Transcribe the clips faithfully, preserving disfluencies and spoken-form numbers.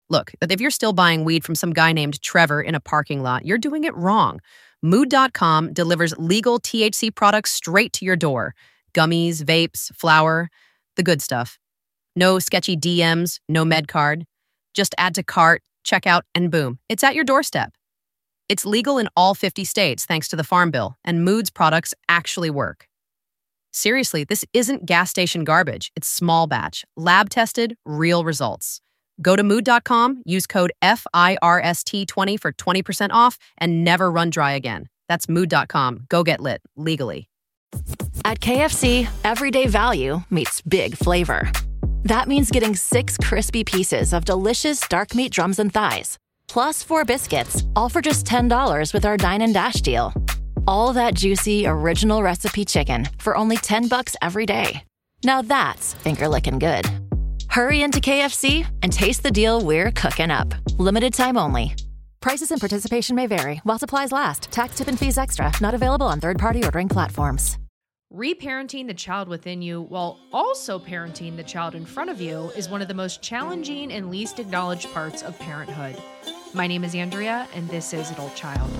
Look, if you're still buying weed from some guy named Trevor in a parking lot, you're doing it wrong. Mood dot com delivers legal T H C products straight to your door. Gummies, vapes, flour, the good stuff. No sketchy D Ms, no med card. Just add to cart, check out, and boom, it's at your doorstep. It's legal in all fifty states thanks to the Farm Bill, and Mood's products actually work. Seriously, this isn't gas station garbage. It's small batch, lab-tested, real results. Go to mood dot com, use code F I R S T twenty for twenty percent off, and never run dry again. That's mood dot com. Go get lit, legally. At K F C, everyday value meets big flavor. That means getting six crispy pieces of delicious dark meat drums and thighs, plus four biscuits, all for just ten dollars with our Dine and Dash deal. All that juicy, original recipe chicken for only ten bucks every day. Now that's finger-licking good. Hurry into K F C and taste the deal we're cooking up. Limited time only. Prices and participation may vary while supplies last. Tax, tip, and fees extra. Not available on third-party ordering platforms. Reparenting the child within you while also parenting the child in front of you is one of the most challenging and least acknowledged parts of parenthood. My name is Andrea, and this is Adult Child.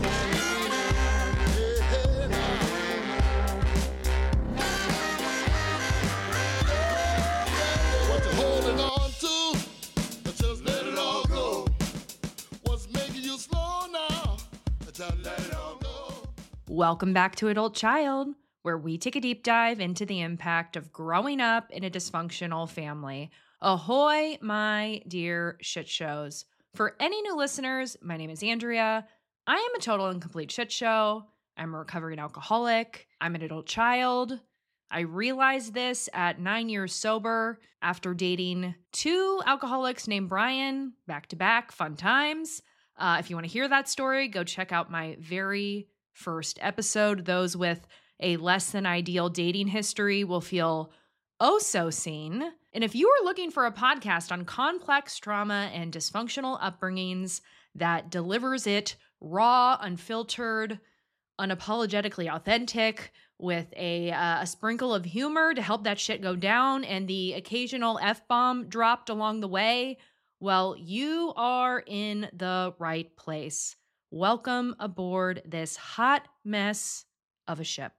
Welcome back to Adult Child, where we take a deep dive into the impact of growing up in a dysfunctional family. Ahoy, my dear shit shows. For any new listeners, my name is Andrea. I am a total and complete shit show. I'm a recovering alcoholic. I'm an adult child. I realized this at nine years sober after dating two alcoholics named Brian, back to back, fun times. Uh, if you want to hear that story, go check out my very first episode. Those with a less than ideal dating history will feel oh so seen. And if you are looking for a podcast on complex trauma and dysfunctional upbringings that delivers it raw, unfiltered, unapologetically authentic, with a, uh, a sprinkle of humor to help that shit go down and the occasional F-bomb dropped along the way, well, you are in the right place. Welcome aboard this hot mess of a ship.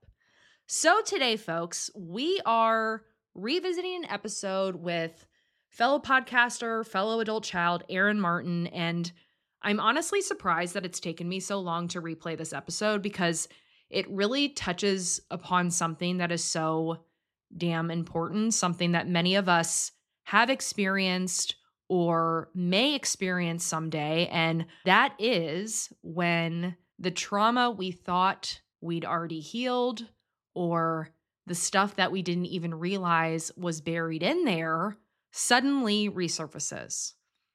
So today, folks, we are revisiting an episode with fellow podcaster, fellow adult child, Aaron Martin, and I'm honestly surprised that it's taken me so long to replay this episode because it really touches upon something that is so damn important, something that many of us have experienced or may experience someday, and that is when the trauma we thought we'd already healed or the stuff that we didn't even realize was buried in there suddenly resurfaces.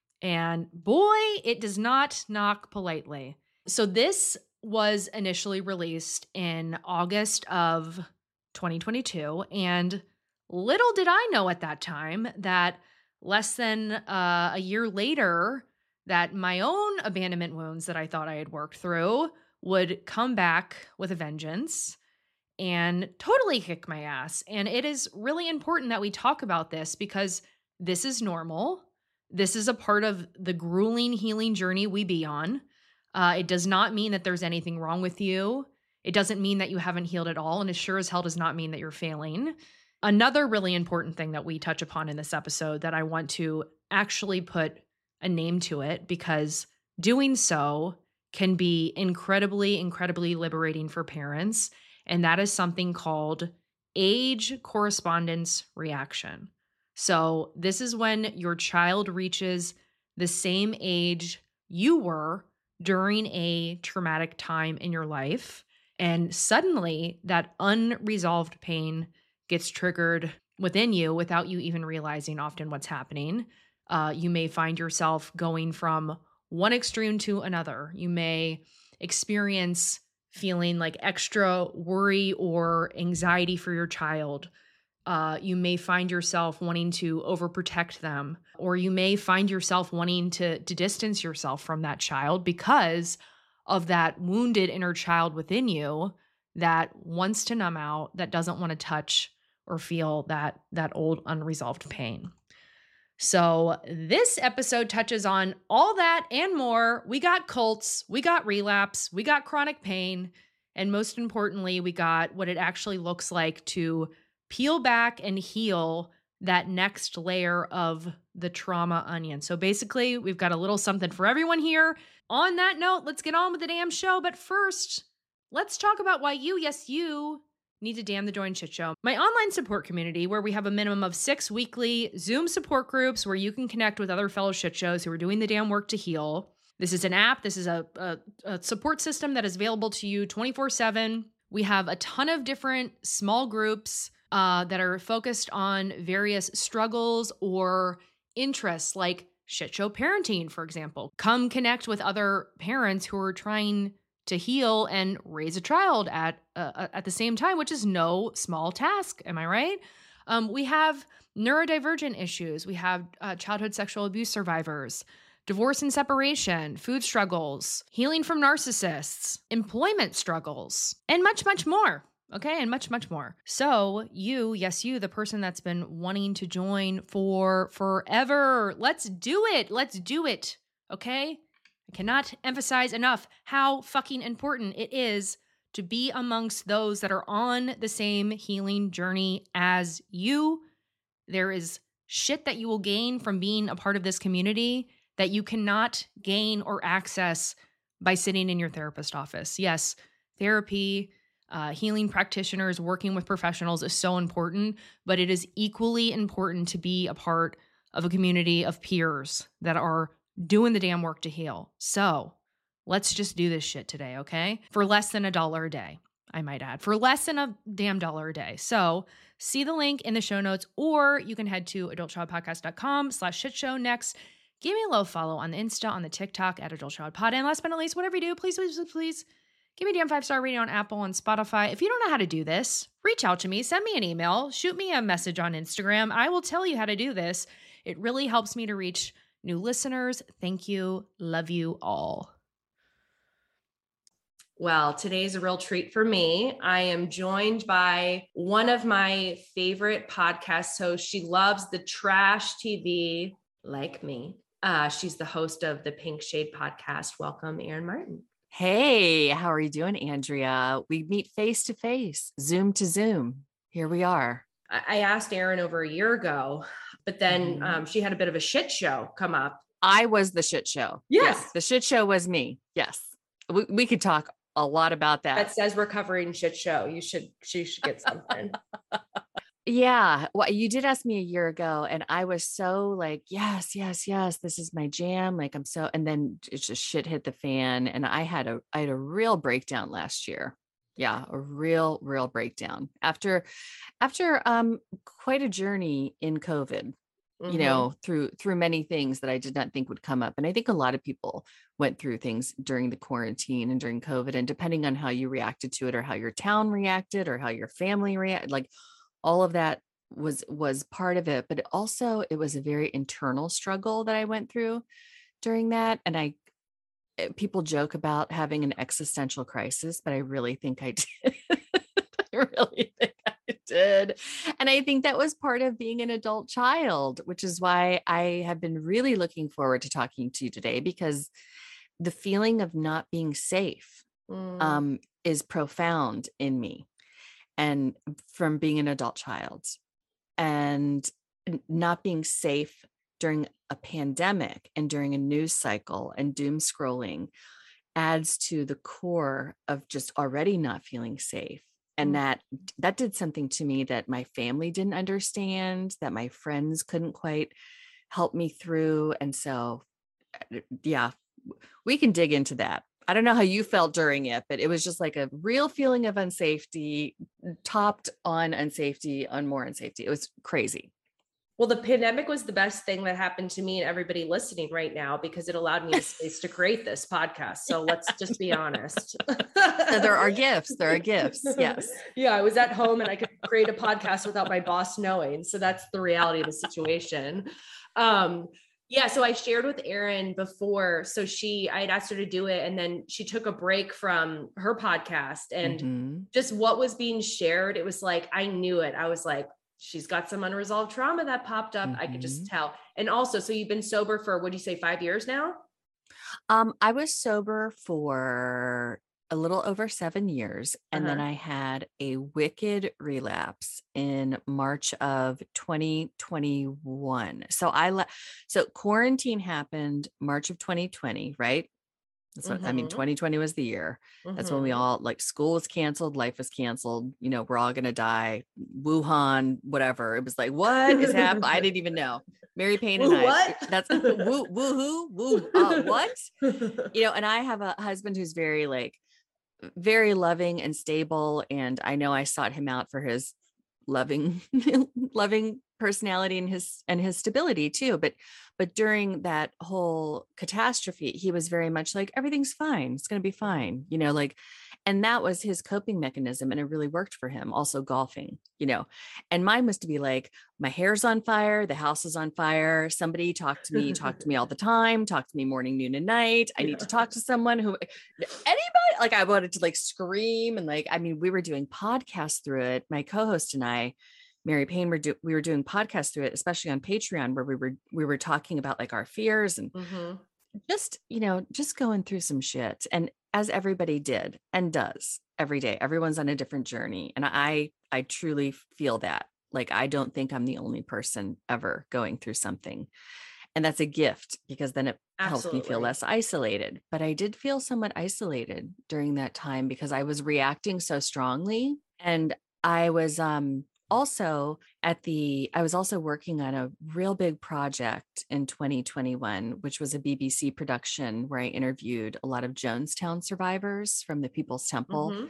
And boy, it does not knock politely. So this was initially released in August of twenty twenty-two, and little did I know at that time that less than uh, a year later, that my own abandonment wounds that I thought I had worked through would come back with a vengeance and totally kick my ass. And it is really important that we talk about this because this is normal. This is a part of the grueling healing journey we be on. Uh, it does not mean that there's anything wrong with you. It doesn't mean that you haven't healed at all. And it sure as hell does not mean that you're failing. Another really important thing that we touch upon in this episode that I want to actually put a name to it because doing so can be incredibly, incredibly liberating for parents. And that is something called age correspondence reaction. So this is when your child reaches the same age you were during a traumatic time in your life. And suddenly that unresolved pain gets triggered within you without you even realizing often what's happening. Uh, you may find yourself going from one extreme to another. You may experience feeling like extra worry or anxiety for your child. Uh, you may find yourself wanting to overprotect them, or you may find yourself wanting to, to distance yourself from that child because of that wounded inner child within you that wants to numb out, that doesn't want to touch or feel that, that old unresolved pain. So this episode touches on all that and more. We got cults, we got relapse, we got chronic pain, and most importantly, we got what it actually looks like to peel back and heal that next layer of the trauma onion. So basically, we've got a little something for everyone here. On that note, let's get on with the damn show. But first, let's talk about why you, yes, you, need to damn the join shit show. My online support community, where we have a minimum of six weekly Zoom support groups where you can connect with other fellow shit shows who are doing the damn work to heal. This is an app. This is a, a, a support system that is available to you twenty-four seven. We have a ton of different small groups uh, that are focused on various struggles or interests, like shit show parenting, for example. Come connect with other parents who are trying to heal and raise a child at uh, at the same time, which is no small task. Am I right? Um, we have neurodivergent issues. We have uh, childhood sexual abuse survivors, divorce and separation, food struggles, healing from narcissists, employment struggles, and much, much more. Okay, and much, much more. So you, yes, you, the person that's been wanting to join for forever, let's do it. Let's do it. Okay? I cannot emphasize enough how fucking important it is to be amongst those that are on the same healing journey as you. There is shit that you will gain from being a part of this community that you cannot gain or access by sitting in your therapist office. Yes, therapy, uh, healing practitioners, working with professionals is so important, but it is equally important to be a part of a community of peers that are doing the damn work to heal. So let's just do this shit today, okay? For less than a dollar a day, I might add. For less than a damn dollar a day. So see the link in the show notes, or you can head to adultchildpodcast.com slash shit show next. Give me a low follow on the Insta, on the TikTok at adultchildpod. And last but not least, whatever you do, please, please, please, please give me a damn five-star rating on Apple and Spotify. If you don't know how to do this, reach out to me, send me an email, shoot me a message on Instagram. I will tell you how to do this. It really helps me to reach new listeners. Thank you. Love you all. Well, today's a real treat for me. I am joined by one of my favorite podcast hosts. She loves the trash T V like me. Uh, she's the host of the Pink Shade podcast. Welcome, Erin Martin. Hey, how are you doing, Andrea? We meet face to face, Zoom to Zoom. Here we are. I asked Erin over a year ago, but then mm-hmm. um, she had a bit of a shit show come up. I was the shit show. Yes. yes the shit show was me. Yes. We, we could talk a lot about that. That says recovering shit show. You should, she should get something. Yeah. Well, you did ask me a year ago and I was so like, yes, yes, yes, this is my jam. Like I'm so, and then it's just shit hit the fan. And I had a, I had a real breakdown last year. Yeah. A real, real breakdown after, after um quite a journey in COVID, mm-hmm. you know, through, through many things that I did not think would come up. And I think a lot of people went through things during the quarantine and during COVID, and depending on how you reacted to it or how your town reacted or how your family reacted, like all of that was, was part of it, but also it was a very internal struggle that I went through during that. And I, people joke about having an existential crisis, but I really think I did. I really think I did. And I think that was part of being an adult child, which is why I have been really looking forward to talking to you today, because the feeling of not being safe mm. um, is profound in me. And from being an adult child and not being safe during a pandemic and during a news cycle and doom scrolling adds to the core of just already not feeling safe. And mm. that, that did something to me that my family didn't understand, that my friends couldn't quite help me through. And so, yeah, we can dig into that. I don't know how you felt during it, but it was just like a real feeling of unsafety, topped on unsafety, on more unsafety. It was crazy. Well, the pandemic was the best thing that happened to me and everybody listening right now, because it allowed me a space to create this podcast. So let's just be honest. So there are gifts. There are gifts. Yes. Yeah. I was at home and I could create a podcast without my boss knowing. So that's the reality of the situation. Um, Yeah. So I shared with Erin before. So she, I had asked her to do it, and then she took a break from her podcast, and mm-hmm. just what was being shared. It was like, I knew it. I was like, she's got some unresolved trauma that popped up. Mm-hmm. I could just tell. And also, so you've been sober for, what do you say, five years now? Um, I was sober for a little over seven years. And uh-huh. then I had a wicked relapse in March of twenty twenty-one. So I, le- so quarantine happened March of twenty twenty, right? That's what, mm-hmm. I mean, twenty twenty was the year. Mm-hmm. That's when we all, like, school was canceled, life was canceled. You know, we're all going to die. Wuhan, whatever. It was like, what is happening? I didn't even know. Mary Payne and woo, I, what? that's woo, woo-hoo, woo, uh, what? You know, and I have a husband who's very, like, very loving and stable. And I know I sought him out for his loving, loving personality and his, and his stability too. But, but during that whole catastrophe, he was very much like, everything's fine. It's going to be fine. You know, like, and that was his coping mechanism. And it really worked for him. Also golfing, you know, and mine was to be like, my hair's on fire. The house is on fire. Somebody talk to me, talk to me all the time. Talk to me morning, noon, and night. I yeah. need to talk to someone who, anybody, like, I wanted to, like, scream. And, like, I mean, we were doing podcasts through it. My co-host and I, Mary Payne, were do, we were doing podcasts through it, especially on Patreon, where we were, we were talking about, like, our fears and mm-hmm. just, you know, just going through some shit. And as everybody did and does every day, everyone's on a different journey. And I, I truly feel that. Like, I don't think I'm the only person ever going through something. And that's a gift, because then it Absolutely. helps me feel less isolated. But I did feel somewhat isolated during that time because I was reacting so strongly. And I was, um, also at the, I was also working on a real big project in twenty twenty-one, which was a B B C production where I interviewed a lot of Jonestown survivors from the People's Temple. Mm-hmm.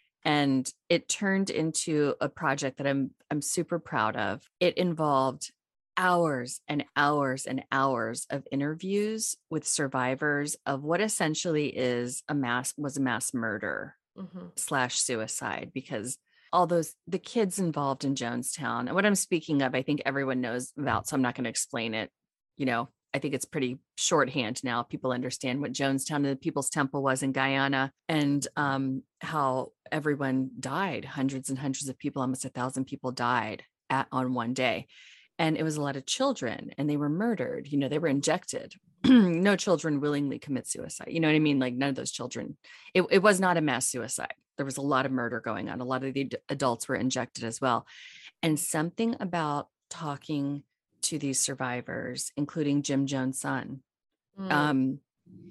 And it turned into a project that I'm, I'm super proud of. It involved hours and hours and hours of interviews with survivors of what essentially is a mass, was a mass murder mm-hmm. slash suicide, because all those, the kids involved in Jonestown, and what I'm speaking of, I think everyone knows about, so I'm not going to explain it. You know, I think it's pretty shorthand now. People understand what Jonestown and the People's Temple was in Guyana, and um, how everyone died. Hundreds and hundreds of people, almost a thousand people died at, on one day. And it was a lot of children, and they were murdered. You know, they were injected. No children willingly commit suicide. You know what I mean? Like, none of those children, it, it was not a mass suicide. There was a lot of murder going on. A lot of the adults were injected as well. And something about talking to these survivors, including Jim Jones' son, mm. um,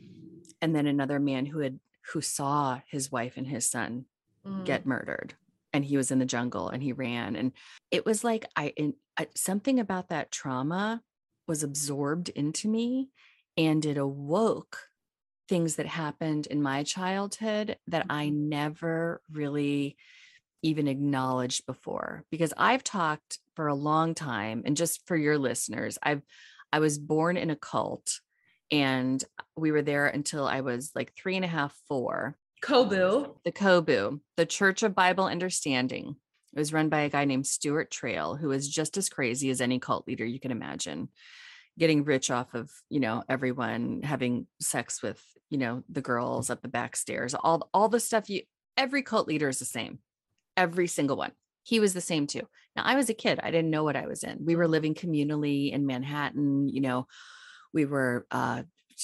and then another man who had, who saw his wife and his son mm. get murdered, and he was in the jungle and he ran. And it was like, I, in, I, something about that trauma was absorbed into me, and it awoke things that happened in my childhood that I never really even acknowledged before. Because I've talked for a long time, and just for your listeners, I've, I was born in a cult, and we were there until I was like three and a half, four. Kobu. The Kobu, the Church of Bible Understanding. It was run by a guy named Stuart Trail, who is just as crazy as any cult leader you can imagine. Getting rich off of, you know, everyone, having sex with, you know, the girls up the back stairs, all, all the stuff you, every cult leader is the same, every single one. He was the same too. Now, I was a kid. I didn't know what I was in. We were living communally in Manhattan. You know, we were, uh,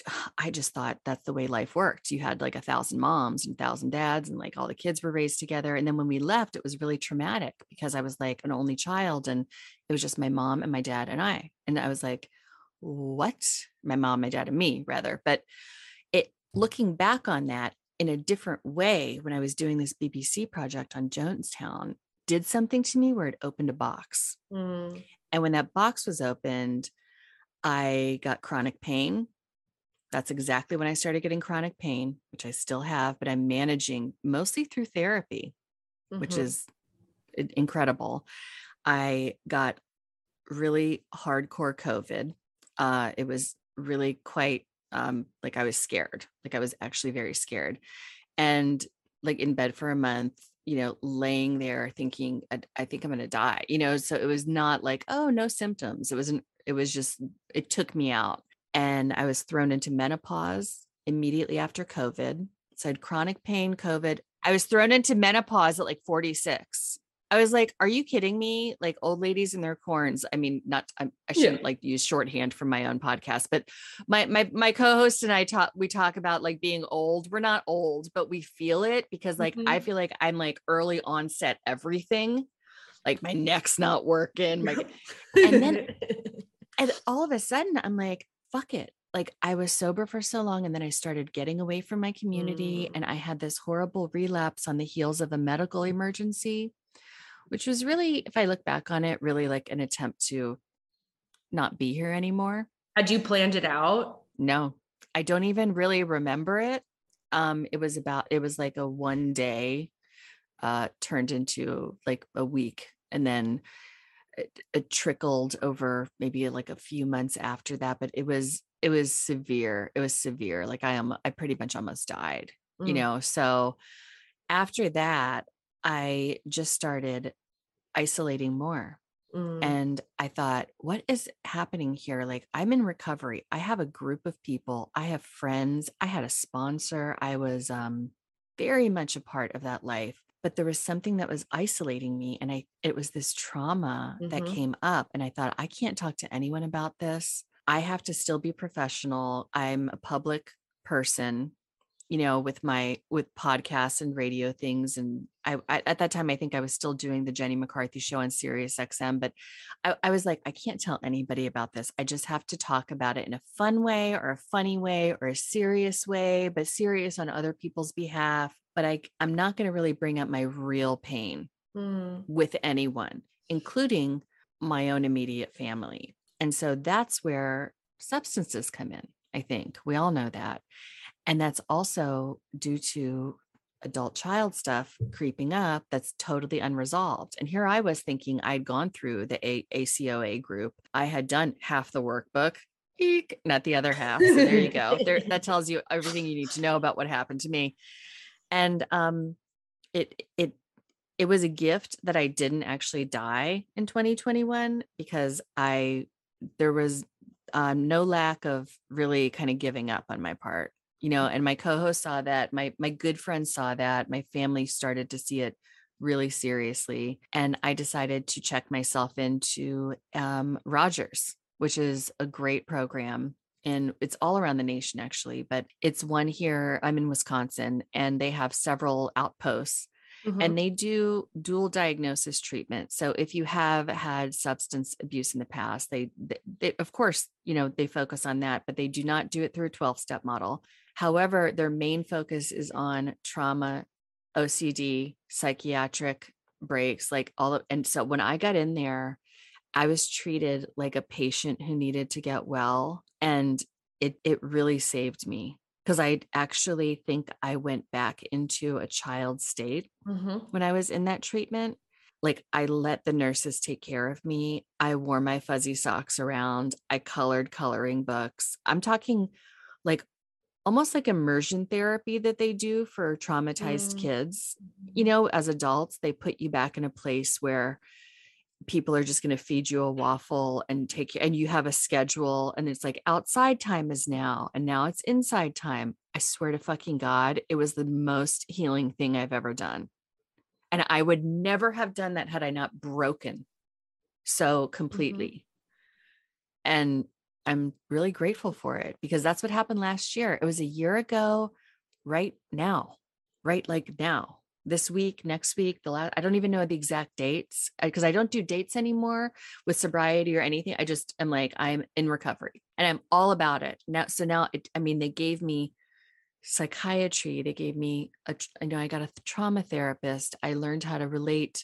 I just thought that's the way life worked. You had like a thousand moms and a thousand dads, and like all the kids were raised together. And then when we left, it was really traumatic because I was like an only child, and it was just my mom and my dad and I. And I was like, what? My mom, my dad, and me, rather. But it, looking back on that in a different way, when I was doing this B B C project on Jonestown, did something to me where it opened a box. Mm. And when that box was opened, I got chronic pain. That's exactly when I started getting chronic pain, which I still have, but I'm managing mostly through therapy, mm-hmm. which is incredible. I got really hardcore COVID. Uh, it was really quite, um, like I was scared, like I was actually very scared, and like in bed for a month, you know, laying there thinking, I, I think I'm going to die, you know? So it was not like, oh, no symptoms. It wasn't, it was just, it took me out, and I was thrown into menopause immediately after COVID. So I had chronic pain, COVID. I was thrown into menopause at like forty-six. I was like, are you kidding me? Like old ladies in their corns. I mean, not, I, I shouldn't yeah. like use shorthand for my own podcast, but my, my, my co-host and I talk, we talk about like being old. We're not old, but we feel it because like, mm-hmm. I feel like I'm like early onset everything. Like my neck's not working. My, and then and all of a sudden I'm like, fuck it. Like I was sober for so long. And then I started getting away from my community. Mm. And I had this horrible relapse on the heels of a medical emergency, which was really, if I look back on it, really like an attempt to not be here anymore. Had you planned it out? No, I don't even really remember it. Um, it was about, it was like a one day uh, turned into like a week. And then it, it trickled over maybe like a few months after that, but it was, it was severe. It was severe. Like I am, I pretty much almost died, mm. you know? So after that, I just started isolating more. Mm. And I thought, what is happening here? Like I'm in recovery. I have a group of people. I have friends. I had a sponsor. I was um, very much a part of that life, but there was something that was isolating me. And I, it was this trauma mm-hmm. that came up. And I thought, I can't talk to anyone about this. I have to still be professional. I'm a public person, you know, with my, with podcasts and radio things. And I, I, at that time, I think I was still doing the Jenny McCarthy show on Sirius X M, but I, I was like, I can't tell anybody about this. I just have to talk about it in a fun way or a funny way or a serious way, but serious on other people's behalf. But I, I'm not going to really bring up my real pain mm. with anyone, including my own immediate family. And so that's where substances come in. I think we all know that. And that's also due to adult child stuff creeping up that's totally unresolved. And here I was thinking I'd gone through the A- ACOA group. I had done half the workbook, eek, not the other half. So there you go. There, that tells you everything you need to know about what happened to me. And um, it, it, it was a gift that I didn't actually die in twenty twenty-one because I, there was uh, no lack of really kind of giving up on my part. You know, and my co-host saw that, my my good friends saw that, my family started to see it really seriously. And I decided to check myself into um, Rogers, which is a great program. And it's all around the nation, actually, but it's one here. I'm in Wisconsin, and they have several outposts. Mm-hmm. And they do dual diagnosis treatment. So if you have had substance abuse in the past, they, they, they of course, you know, they focus on that, but they do not do it through a twelve-step model. However, their main focus is on trauma, O C D, psychiatric breaks, like all of, and so when I got in there, I was treated like a patient who needed to get well. And it, it really saved me because I actually think I went back into a child state mm-hmm. when I was in that treatment. Like I let the nurses take care of me. I wore my fuzzy socks around. I colored coloring books. I'm talking like almost like immersion therapy that they do for traumatized mm. kids. You know, as adults, they put you back in a place where people are just going to feed you a waffle and take you, and you have a schedule, and it's like outside time is now, and now it's inside time. I swear to fucking God, it was the most healing thing I've ever done. And I would never have done that had I not broken so completely. Mm-hmm. And I'm really grateful for it because that's what happened last year. It was a year ago, right now, right? Like now, this week, next week, the last, I don't even know the exact dates because I don't do dates anymore with sobriety or anything. I just am like, I'm in recovery and I'm all about it now. So now, it, I mean, they gave me psychiatry. They gave me, a, I know I got a trauma therapist. I learned how to relate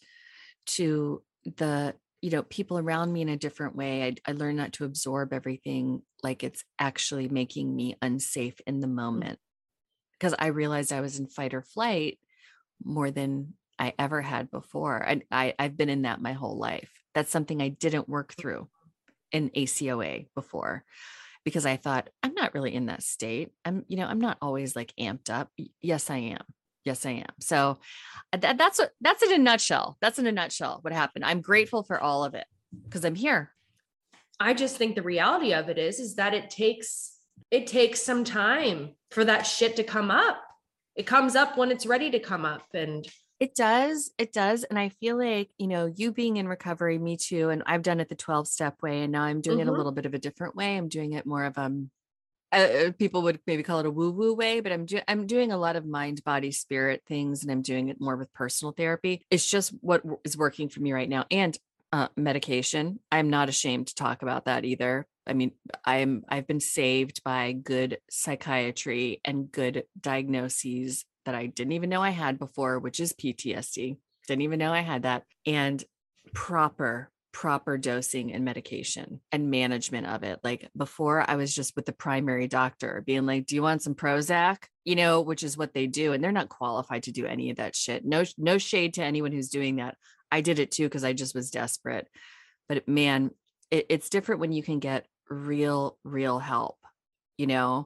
to the you know, people around me in a different way. I, I learned not to absorb everything like it's actually making me unsafe in the moment because I realized I was in fight or flight more than I ever had before. And I, I've been in that my whole life. That's something I didn't work through in A C O A before because I thought I'm not really in that state. I'm, you know, I'm not always like amped up. Yes, I am. Yes, I am. So that, that's what, that's in a nutshell. That's in a nutshell what happened. I'm grateful for all of it because I'm here. I just think the reality of it is, is that it takes, it takes some time for that shit to come up. It comes up when it's ready to come up. And It does. It does. And I feel like, you know, you being in recovery, me too. And I've done it the twelve step way. And now I'm doing it a Mhm. little bit of a different way. I'm doing it more of um uh, people would maybe call it a woo woo way, but I'm doing I'm doing a lot of mind, body, spirit things, and I'm doing it more with personal therapy. It's just what w- is working for me right now. And uh, medication. I'm not ashamed to talk about that either. I mean, I'm I've been saved by good psychiatry and good diagnoses that I didn't even know I had before, which is P T S D. Didn't even know I had that. And proper proper dosing and medication and management of it. Like before, I was just with the primary doctor being like, do you want some Prozac? You know, which is what they do. And they're not qualified to do any of that shit. No, no shade to anyone who's doing that. I did it too because I just was desperate. But man, it, it's different when you can get real, real help, you know?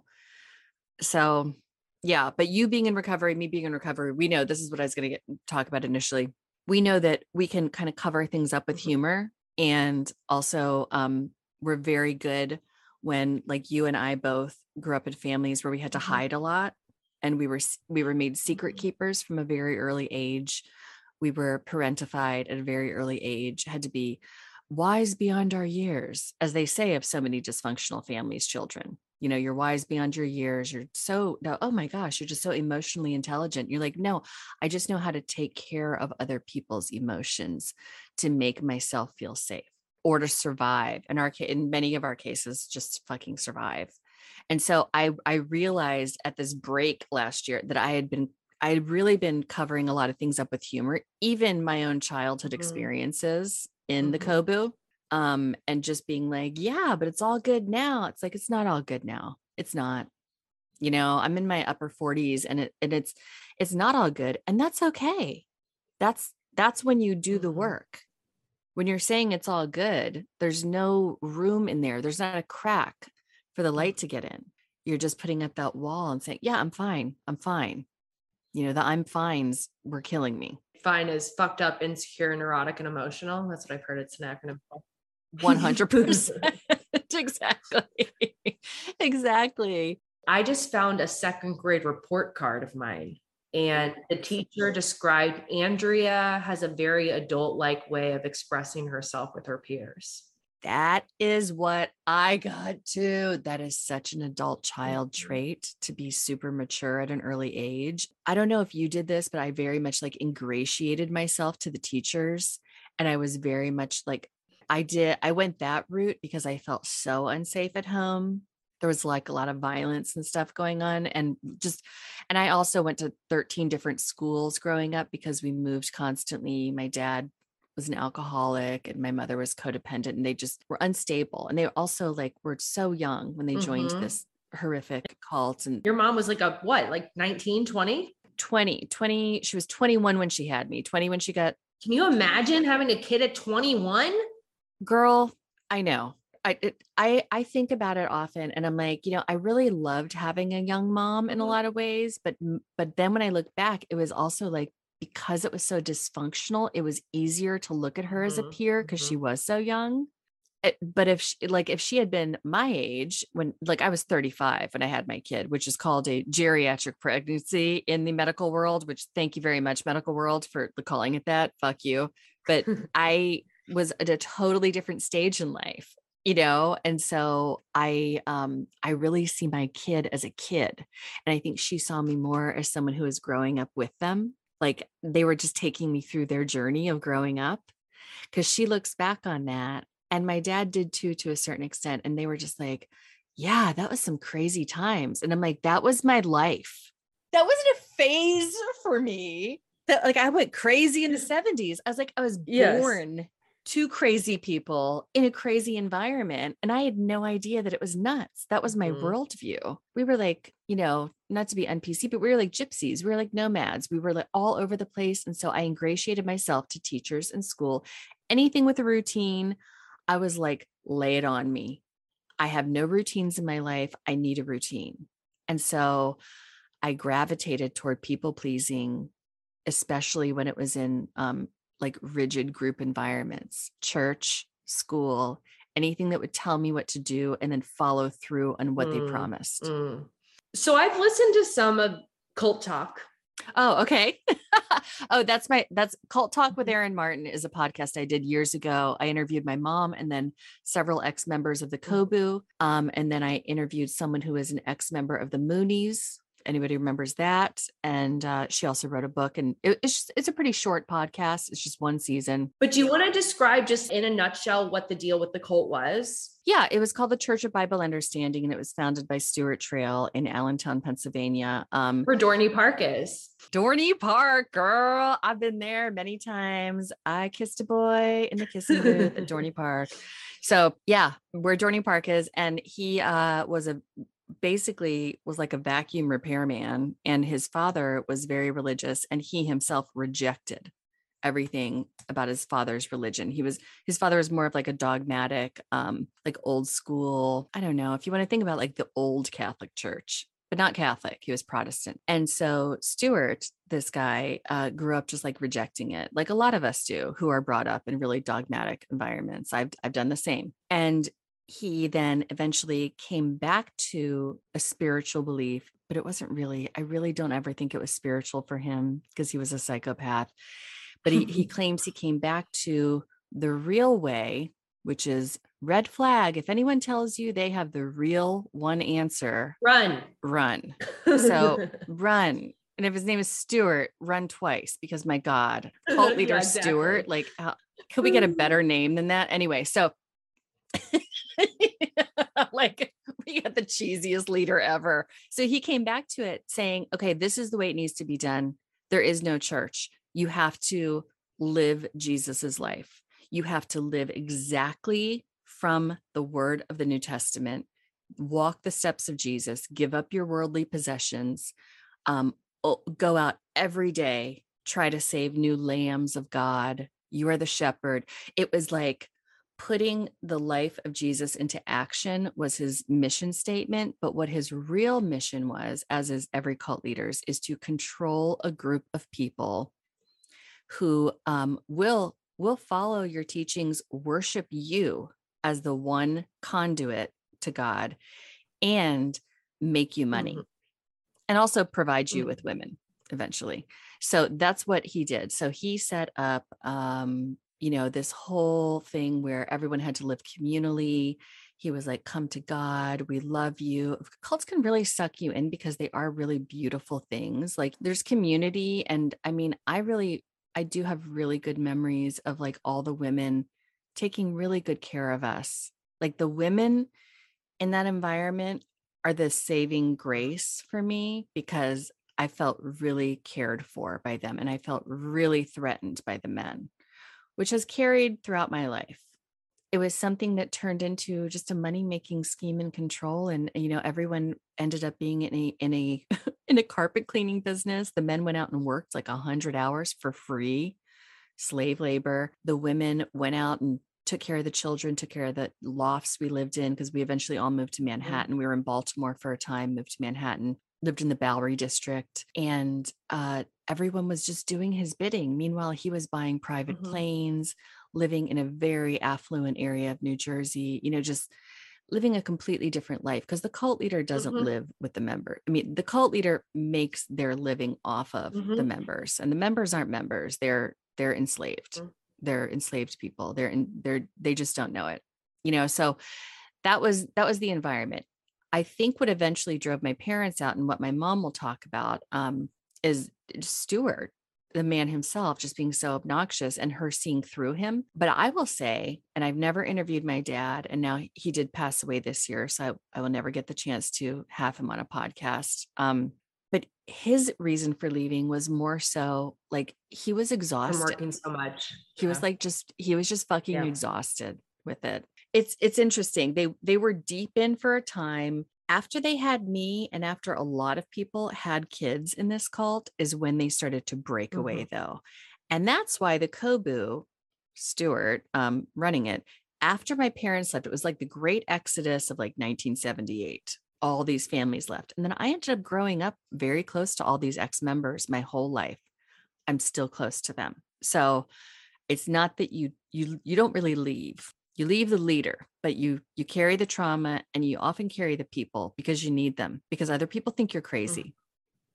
So yeah, but you being in recovery, me being in recovery, we know this is what I was going to get talk about initially. We know that we can kind of cover things up with humor. And also, um, we're very good when, like, you and I both grew up in families where we had to Mhm. hide a lot, and we were s- we were made secret keepers from a very early age. We were parentified at a very early age, had to be wise beyond our years, as they say of so many dysfunctional families' children. You know, you're wise beyond your years. You're so, no, oh my gosh, you're just so emotionally intelligent. You're like, no, I just know how to take care of other people's emotions to make myself feel safe or to survive. In our ca- in many of our cases, just fucking survive. And so I I realized at this break last year that I had been I had really been covering a lot of things up with humor, even my own childhood Mhm. experiences in the Mhm. Kobu. Um, and just being like, yeah, but it's all good now. It's like, it's not all good now. It's not, you know, I'm in my upper forties and it and it's it's not all good. And that's okay. That's that's when you do the Mhm. work. When you're saying it's all good, there's no room in there. There's not a crack for the light to get in. You're just putting up that wall and saying, yeah, I'm fine. I'm fine. You know, the I'm fines were killing me. Fine is fucked up, insecure, neurotic, and emotional. That's what I've heard. It's an acronym. one hundred percent. Exactly. Exactly. I just found a second grade report card of mine, and the teacher described Andrea has a very adult like way of expressing herself with her peers. That is what I got too. That is such an adult child Mhm. trait to be super mature at an early age. I don't know if you did this, but I very much like ingratiated myself to the teachers. And I was very much like, I did, I went that route because I felt so unsafe at home. There was like a lot of violence and stuff going on. And just, and I also went to thirteen different schools growing up because we moved constantly. My dad was an alcoholic and my mother was codependent, and they just were unstable. And they also like were so young when they joined Mhm. this horrific cult. And Your mom was like a what, like nineteen, twenty? twenty, twenty, she was twenty-one when she had me, twenty when she got, Can you imagine having a kid at twenty-one? girl, I know. I, it, I I think about it often, and I'm like, you know, I really loved having a young mom in a Mhm. lot of ways, but but then when I look back, it was also like, because it was so dysfunctional, it was easier to look at her as a Mhm. peer because she Mhm. was so young. It- but if she, like if she had been my age when, like, I was thirty-five when I had my kid, which is called a geriatric pregnancy in the medical world, which, thank you very much, medical world, for calling it that. Fuck you. But I was at a totally different stage in life, you know? And so I um I really see my kid as a kid. And I think she saw me more as someone who was growing up with them. Like they were just taking me through their journey of growing up, because she looks back on that, and my dad did too, to a certain extent, and they were just like, yeah, that was some crazy times. And I'm like, that was my life. That wasn't a phase for me. That, like, I went crazy in the seventies. I was like, I was Yes. born to crazy people in a crazy environment, and I had no idea that it was nuts. That was my Mhm. worldview. We were like, you know, not to be N P C, but we were like gypsies. We were like nomads. We were like all over the place. And so I ingratiated myself to teachers in school. Anything with a routine, I was like, lay it on me. I have no routines in my life. I need a routine. And so I gravitated toward people pleasing, especially when it was in um, like rigid group environments, church, school, anything that would tell me what to do and then follow through on what they Mm. promised. Mm. So I've listened to some of Cult Talk. Oh, okay. Oh, that's my, that's Cult Talk with Aaron Martin is a podcast I did years ago. I interviewed my mom and then several ex-members of the Kobu. Um, and then I interviewed someone who is an ex-member of the Moonies. Anybody remembers that? And uh, she also wrote a book, and it, it's just, it's a pretty short podcast. It's just one season. But do you want to describe just in a nutshell what the deal with the cult was? Yeah, it was called the Church of Bible Understanding, and it was founded by Stuart Trail in Allentown, Pennsylvania. Um, Where Dorney Park is. Dorney Park, girl. I've been there many times. I kissed a boy in the kissing booth at Dorney Park. So yeah, where Dorney Park is. And he uh, was a basically was like a vacuum repairman, and his father was very religious, and he himself rejected everything about his father's religion. He was, his father was more of like a dogmatic, um, like old school. I don't know if you want to think about like the old Catholic Church, but not Catholic. He was Protestant. And so Stuart, this guy, uh, grew up just like rejecting it, like a lot of us do, who are brought up in really dogmatic environments. I've I've done the same. And he then eventually came back to a spiritual belief, but it wasn't really, I really don't ever think it was spiritual for him because he was a psychopath. But he, he claims he came back to the real way, which is red flag. If anyone tells you they have the real one answer, run, run. So run. And if his name is Stuart, run twice, because my God, cult leader yeah, exactly. Stuart, like, how, could we get a better name than that? Anyway, so like we got the cheesiest leader ever. So he came back to it saying, okay, this is the way it needs to be done. There is no church. You have to live Jesus's life. You have to live exactly from the word of the New Testament, walk the steps of Jesus, give up your worldly possessions, um, go out every day, try to save new lambs of God. You are the shepherd. It was like putting the life of Jesus into action was his mission statement. But what his real mission was, as is every cult leader's, is to control a group of people who um, will will follow your teachings, worship you as the one conduit to God, and make you money, mm-hmm. and also provide you mm-hmm. with women eventually. So that's what he did. So he set up, um, you know, this whole thing where everyone had to live communally. He was like, come to God. We love you. Cults can really suck you in because they are really beautiful things. Like there's community. And I mean, I really, I do have really good memories of like all the women taking really good care of us. Like the women in that environment are the saving grace for me, because I felt really cared for by them. And I felt really threatened by the men, which has carried throughout my life. It was something that turned into just a money-making scheme and control. And, you know, everyone ended up being in a, in a, in a carpet cleaning business. The men went out and worked like a hundred hours for free, slave labor. The women went out and took care of the children, took care of the lofts we lived in, because we eventually all moved to Manhattan. We were in Baltimore for a time, moved to Manhattan, lived in the Bowery district, and uh, everyone was just doing his bidding. Meanwhile, he was buying private mm-hmm. planes, living in a very affluent area of New Jersey, you know, just living a completely different life, because the cult leader doesn't mm-hmm. live with the member. I mean, the cult leader makes their living off of mm-hmm. the members, and the members aren't members. They're, they're enslaved. Mm-hmm. They're enslaved people. They're in, they're, they just don't know it, you know? So that was, that was the environment. I think what eventually drove my parents out, and what my mom will talk about, um, is Stuart, the man himself, just being so obnoxious, and her seeing through him. But I will say, and I've never interviewed my dad, and now he did pass away this year, so I, I will never get the chance to have him on a podcast. Um, but his reason for leaving was more so like he was exhausted. From working so much. He yeah. was like, just, he was just fucking yeah. exhausted with it. It's, it's interesting. They, they were deep in for a time. After they had me, and after a lot of people had kids in this cult, is when they started to break mm-hmm. away though. And that's why the Kobu, Stuart, um, running it, after my parents left, it was like the great exodus of like nineteen seventy-eight. All these families left. And then I ended up growing up very close to all these ex-members my whole life. I'm still close to them. So it's not that you, you, you don't really leave. You leave the leader, but you, you carry the trauma, and you often carry the people because you need them, because other people think you're crazy.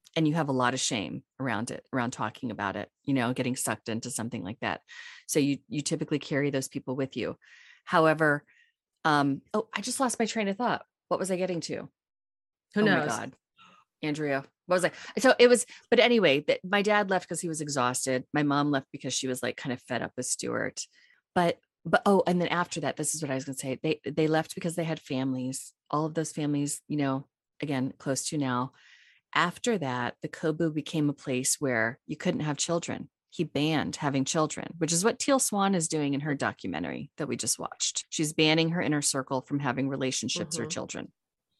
and you have a lot of shame around it, around talking about it, you know, getting sucked into something like that. So you you typically carry those people with you. However, um, oh, I just lost my train of thought. What was I getting to? Who oh knows? my God, Andrea, what was I? So it was, but anyway, that my dad left because he was exhausted. My mom left because she was like kind of fed up with Stuart. But but oh, and then after that, this is what I was going to say. They they left because they had families. All of those families, you know, again, close to now. After that, the Kobu became a place where you couldn't have children. He banned having children, which is what Teal Swan is doing in her documentary that we just watched. She's banning her inner circle from having relationships Mhm. or children.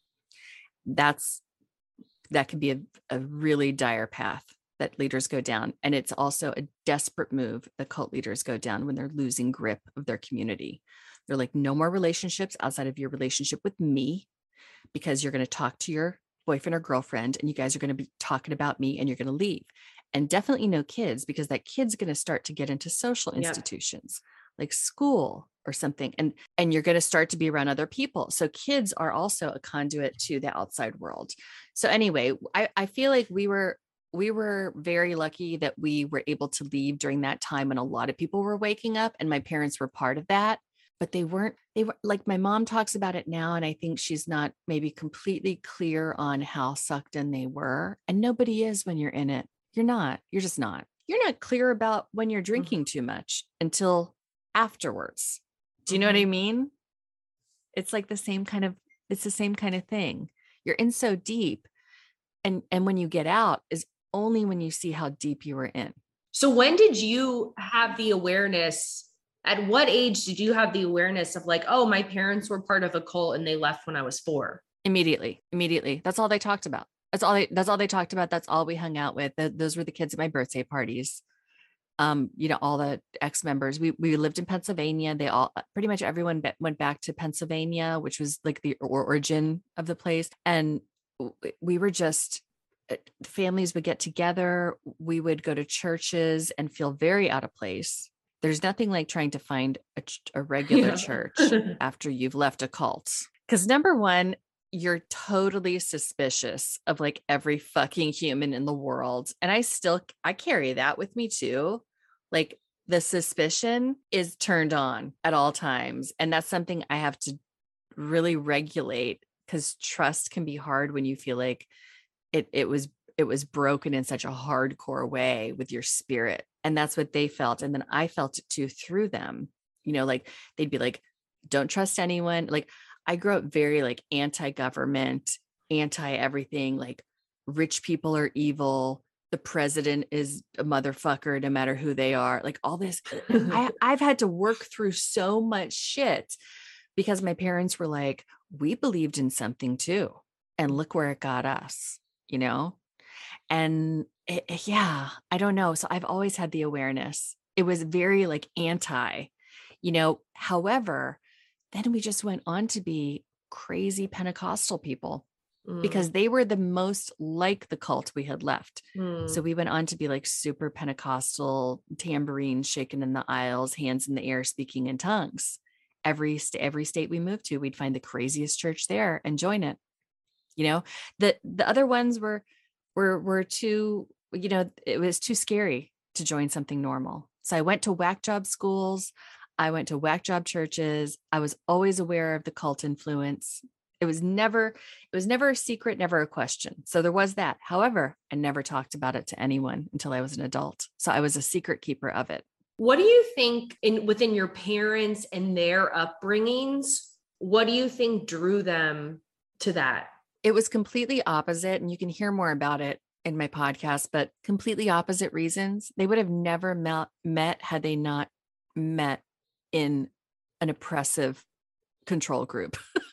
That's that could be a, a really dire path that leaders go down. And it's also a desperate move that cult leaders go down when they're losing grip of their community. They're like, no more relationships outside of your relationship with me, because you're going to talk to your boyfriend or girlfriend and you guys are going to be talking about me and you're going to leave. And definitely no kids, because that kid's going to start to get into social Yep. institutions like school or something. And, and you're going to start to be around other people. So kids are also a conduit to the outside world. So anyway, I, I feel like we were, we were very lucky that we were able to leave during that time when a lot of people were waking up, and my parents were part of that. But they weren't, they were like, my mom talks about it now. And I think she's not maybe completely clear on how sucked in they were. And nobody is when you're in it. You're not, you're just not, you're not clear about when you're drinking too much until afterwards. Do you know Mhm. what I mean? It's like the same kind of, it's the same kind of thing. You're in so deep. And, and when you get out is only when you see how deep you were in. So when did you have the awareness? At what age did you have the awareness of like, oh, my parents were part of a cult and they left when I was four? Immediately, immediately. That's all they talked about. That's all they, that's all they talked about. That's all we hung out with. Th- those were the kids at my birthday parties. Um, you know, all the ex-members. We we lived in Pennsylvania. They all, pretty much everyone be- went back to Pennsylvania, which was like the origin of the place. And w- we were just, uh, families would get together. We would go to churches and feel very out of place. There's nothing like trying to find a, ch- a regular Yeah. church after you've left a cult. Because number one, you're totally suspicious of like every fucking human in the world. And I still, I carry that with me too. Like the suspicion is turned on at all times. And that's something I have to really regulate, because trust can be hard when you feel like it, it was, it was broken in such a hardcore way with your spirit. And that's what they felt. And then I felt it too through them, you know, like they'd be like, don't trust anyone. Like I grew up very like anti-government, anti-everything, like rich people are evil. The president is a motherfucker, no matter who they are. Like all this, I, I've had to work through so much shit because my parents were like, we believed in something too. And look where it got us, you know? And it, it- yeah, I don't know. So I've always had the awareness. It was very like anti, you know, however, then we just went on to be crazy Pentecostal people because they were the most like the cult we had left. Mm. So we went on to be like super Pentecostal, tambourines shaking in the aisles, hands in the air, speaking in tongues. Every st- every state we moved to, we'd find the craziest church there and join it. You know, the the other ones were were were too, you know, it was too scary to join something normal. So I went to whack job schools. I went to whack job churches. I was always aware of the cult influence. It was never, it was never a secret, never a question. So there was that. However, I never talked about it to anyone until I was an adult. So I was a secret keeper of it. What do you think in within your parents and their upbringings? What do you think drew them to that? It was completely opposite. And you can hear more about it in my podcast, but completely opposite reasons. They would have never met, met had they not met in an oppressive control group.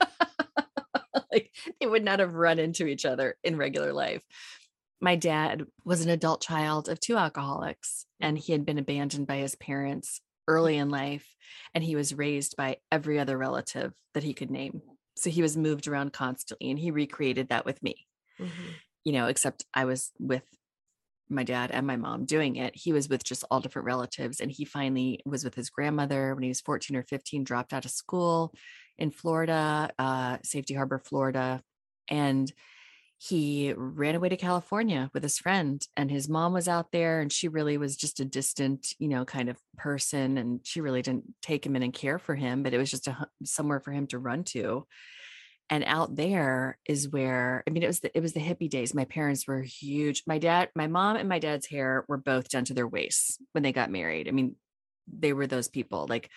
Like they would not have run into each other in regular life. My dad was an adult child of two alcoholics, and he had been abandoned by his parents early in life. And he was raised by every other relative that he could name. So he was moved around constantly, and he recreated that with me, Mm-hmm. you know, except I was with my dad and my mom doing it. He was with just all different relatives. And he finally was with his grandmother when he was fourteen or fifteen, dropped out of school in Florida, uh, Safety Harbor, Florida. And he ran away to California with his friend, and his mom was out there, and she really was just a distant, you know, kind of person. And she really didn't take him in and care for him, but it was just a, hu- somewhere for him to run to. And out there is where, I mean, it was the, it was the hippie days. My parents were huge. My dad, my mom and my dad's hair were both done to their waists when they got married. I mean, they were those people. Like,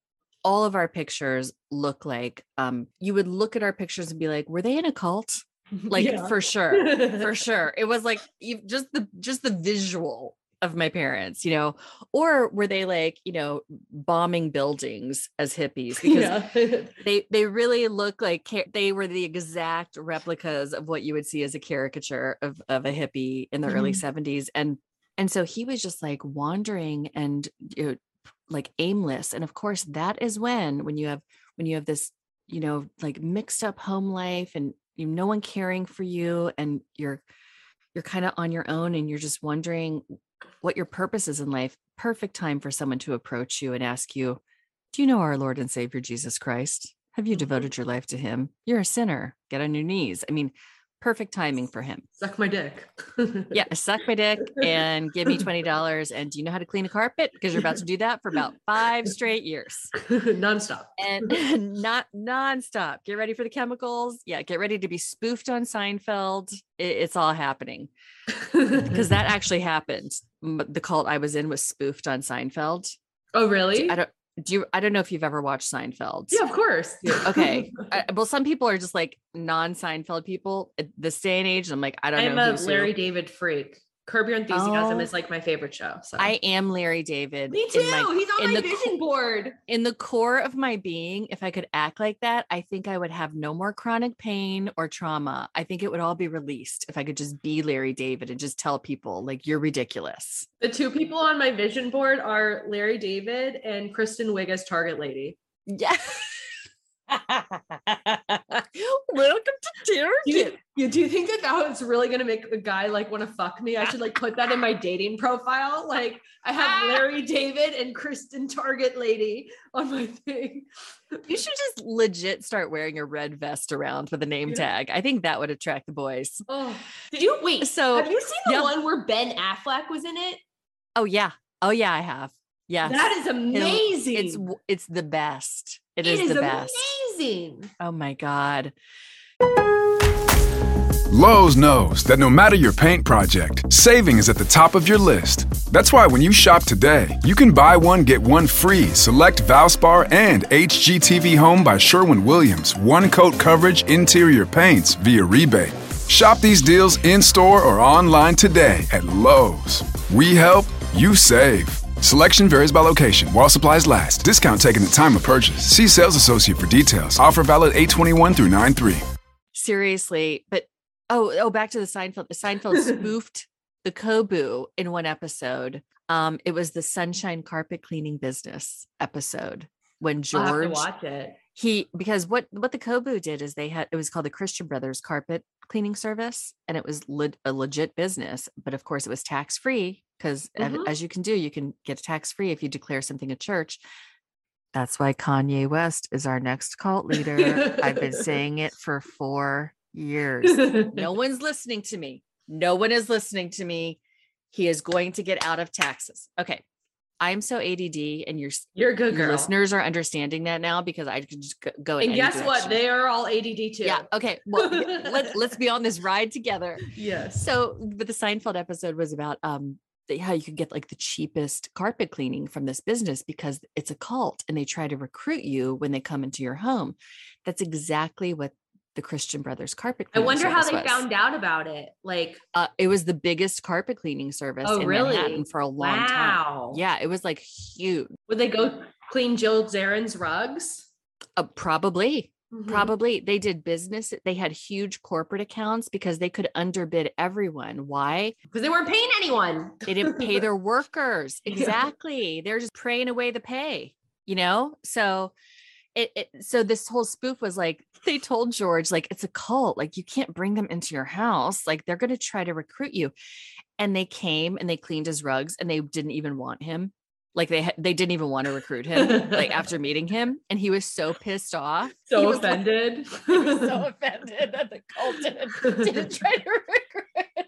all of our pictures look like, um, you would look at our pictures and be like, were they in a cult? Like, Yeah. for sure, for sure. It was like you, just the, just the visual of my parents, you know, or were they like, you know, bombing buildings as hippies? Because Yeah. they, they really look like ca- they were the exact replicas of what you would see as a caricature of, of a hippie in the early Mhm. seventies. And, and so he was just like wandering and, you know, like aimless. And of course, that is when, when you have, when you have this, you know, like mixed up home life, and you no one caring for you, and you're, you're kind of on your own, and you're just wondering what your purpose is in life. Perfect time for someone to approach you and ask you, do you know our Lord and Savior, Jesus Christ? Have you Mhm. devoted your life to him? You're a sinner. Get on your knees. I mean, perfect timing for him. Suck my dick. Yeah, suck my dick and give me twenty dollars. And do you know how to clean a carpet? Because you're about to do that for about five straight years. Nonstop. And not nonstop. Get ready for the chemicals. Yeah, get ready to be spoofed on Seinfeld. It, it's all happening. Because that actually happened. M- The cult I was in was spoofed on Seinfeld. Oh, Do- really? I don't do you, I don't know if you've ever watched Seinfeld. Yeah, of course. Yeah. Okay. I, well, some people are just like non-Seinfeld people at this day and age. And I'm like, I don't I'm know. a who's who. Larry David freak. Curb Your Enthusiasm Oh. is like my favorite show. So I am Larry David. me too. In my, He's on in my the vision co- board. in the core of my being, if I could act like that, I think I would have no more chronic pain or trauma. I think it would all be released if I could just be Larry David and just tell people, like, you're ridiculous. The two people on my vision board are Larry David and Kristen Wiig as Target Lady. Yeah. Welcome to Do you, Target. you, do you think that that was really going to make a guy like want to fuck me? I should like put that in my dating profile. Like, I have Larry David and Kristen Target Lady on my thing. You should just legit start wearing a red vest around with a name Yeah. tag. I think that would attract the boys. Oh, did you wait? So, have you seen the yeah. one where Ben Affleck was in it? Oh yeah. Oh yeah, I have. Yes. That is amazing. It's it's the best. It It is, is the best. amazing. Oh my God. Lowe's knows that no matter your paint project, saving is at the top of your list. That's why when you shop today, you can buy one, get one free select Valspar and H G T V Home by Sherwin-Williams one coat coverage interior paints via rebate. Shop these deals in-store or online today at Lowe's. We help, you save. Selection varies by location. While supplies last. Discount taken at time of purchase. See sales associate for details. Offer valid eight twenty-one through nine three. Seriously, but oh, oh, back to the Seinfeld. The Seinfeld spoofed the Kobu in one episode. Um, it was the Sunshine Carpet Cleaning Business episode when I'll have to George watch it. he because what what the Kobu did is they had it was called the Christian Brothers Carpet Cleaning Service, and it was le- a legit business, but of course it was tax free because Mhm. as you can do, you can get tax free if you declare something a church. That's why Kanye West is our next cult leader. I've been saying it for four years. No one's listening to me. No one is listening to me. He is going to get out of taxes. Okay. I'm so A D D, and your, You're a good your girl. listeners are understanding that now because I can just go- go. In And any guess what? direction. They are all A D D too. Yeah. Okay. Well, let's let's be on this ride together. Yes. So, but the Seinfeld episode was about um the, how you could get like the cheapest carpet cleaning from this business because it's a cult and they try to recruit you when they come into your home. That's exactly what the Christian Brothers carpet I cleaning wonder how service they was. found out about it. Like, Uh, it was the biggest carpet cleaning service Oh, in really? Manhattan for a long time. wow. Yeah, it was like huge. Would they go clean Jill Zarin's rugs? Uh, probably. Mhm. Probably they did business. They had huge corporate accounts because they could underbid everyone. Why? Because they weren't paying anyone. They didn't pay their workers. Yeah. Exactly. They're just praying away the pay, you know? So it, it so this whole spoof was like, they told George, like, it's a cult. Like, you can't bring them into your house. Like, they're going to try to recruit you. And they came and they cleaned his rugs and they didn't even want him. Like they, they didn't even want to recruit him, like after meeting him. And he was so pissed off. So he was offended. Like, he was so offended that the cult didn't, didn't try to recruit him.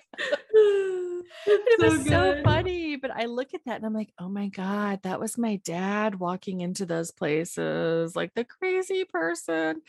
It so was so good. funny. But I look at that and I'm like, oh my God, that was my dad walking into those places, like the crazy person.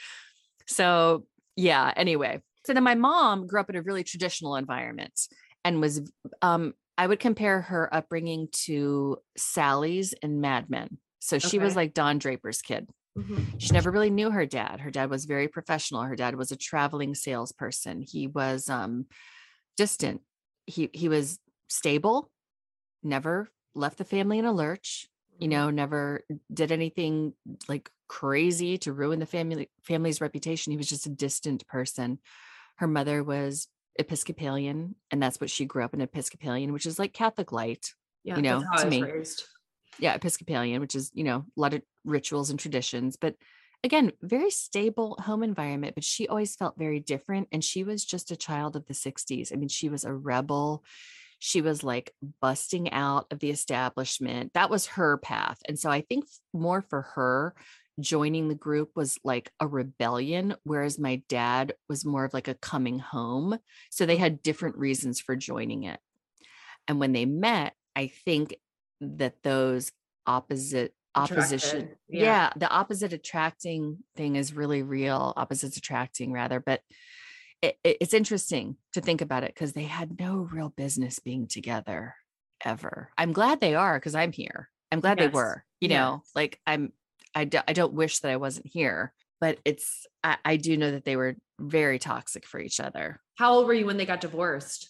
So yeah, anyway. So then my mom grew up in a really traditional environment and was, um, I would compare her upbringing to Sally's in Mad Men. So she Okay. was like Don Draper's kid. Mm-hmm. She never really knew her dad. Her dad was very professional. Her dad was a traveling salesperson. He was um, distant. He he was stable, never left the family in a lurch, you know, never did anything like crazy to ruin the family family's reputation. He was just a distant person. Her mother was Episcopalian, and that's what she grew up in, Episcopalian, which is like Catholic light, Yeah, you know, that's how to I was me. raised. Yeah, Episcopalian, which is, you know, a lot of rituals and traditions, but again, very stable home environment, but she always felt very different. And she was just a child of the sixties. I mean, she was a rebel. She was like busting out of the establishment. That was her path. And so I think more for her, joining the group was like a rebellion, whereas my dad was more of like a coming home. So they had different reasons for joining it. And when they met, I think that those opposite opposition, Attracted, yeah. yeah. the opposite attracting thing is really real. Opposites attracting rather, but it, it, it's interesting to think about it because they had no real business being together ever. I'm glad they are because I'm here. I'm glad Yes. they were, you Yes. know, like I'm, I, do, I don't wish that I wasn't here, but it's, I, I do know that they were very toxic for each other. How old were you when they got divorced?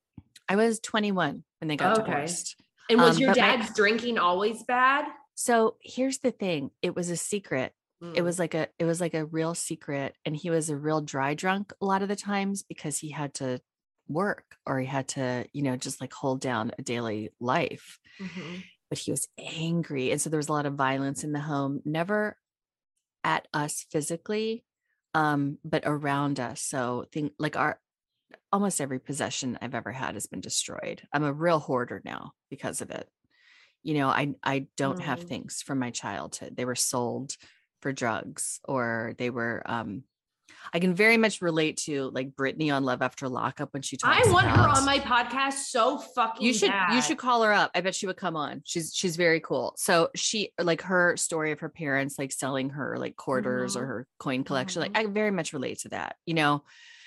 I was twenty-one when they got Okay. divorced. And was Um, your but my- dad's drinking always bad? So here's the thing. It was a secret. It Mm. was like a, it was like a real secret. And he was a real dry drunk a lot of the times because he had to work or he had to, you know, just like hold down a daily life, Mhm. but he was angry. And so there was a lot of violence in the home, never at us physically, um, but around us. So think like our, almost every possession I've ever had has been destroyed. I'm a real hoarder now because of it. You know, I, I don't have Mm. things from my childhood. They were sold for drugs or they were, um, I can very much relate to like Brittany on Love After Lockup when she talks I want about, her on my podcast so fucking you should, bad. you should call her up. I bet she would come on. She's, she's very cool. So she, like her story of her parents, like selling her like quarters Mhm. or her coin collection. Mhm. Like I very much relate to that, you know?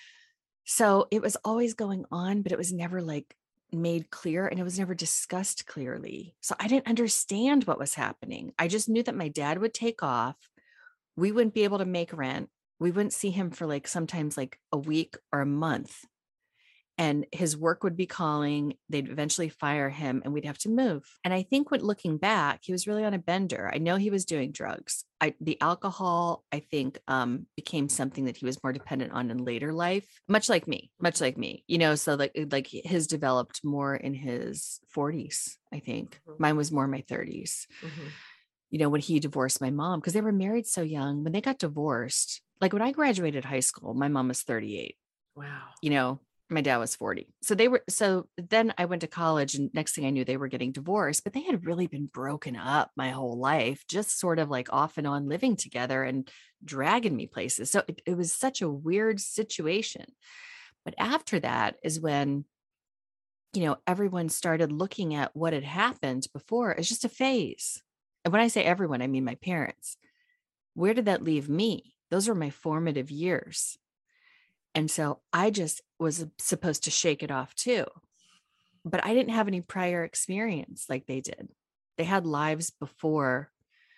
So it was always going on, but it was never like made clear and it was never discussed clearly. So I didn't understand what was happening. I just knew that my dad would take off. We wouldn't be able to make rent. We wouldn't see him for like sometimes like a week or a month. And his work would be calling. They'd eventually fire him and we'd have to move. And I think when looking back, he was really on a bender. I know he was doing drugs. I, the alcohol, I think, um, became something that he was more dependent on in later life, much like me, much like me, you know, so like, like his developed more in his forties, I think. Mhm. Mine was more in my thirties. Mhm. You know, when he divorced my mom, because they were married so young, when they got divorced, like when I graduated high school, my mom was thirty-eight, Wow. you know, my dad was forty. So they were, so then I went to college and next thing I knew they were getting divorced, but they had really been broken up my whole life, just sort of like off and on living together and dragging me places. So it, it was such a weird situation. But after that is when, you know, everyone started looking at what had happened before as just a phase. And when I say everyone, I mean my parents. Where did that leave me? Those were my formative years. And so I just was supposed to shake it off too. But I didn't have any prior experience like they did. They had lives before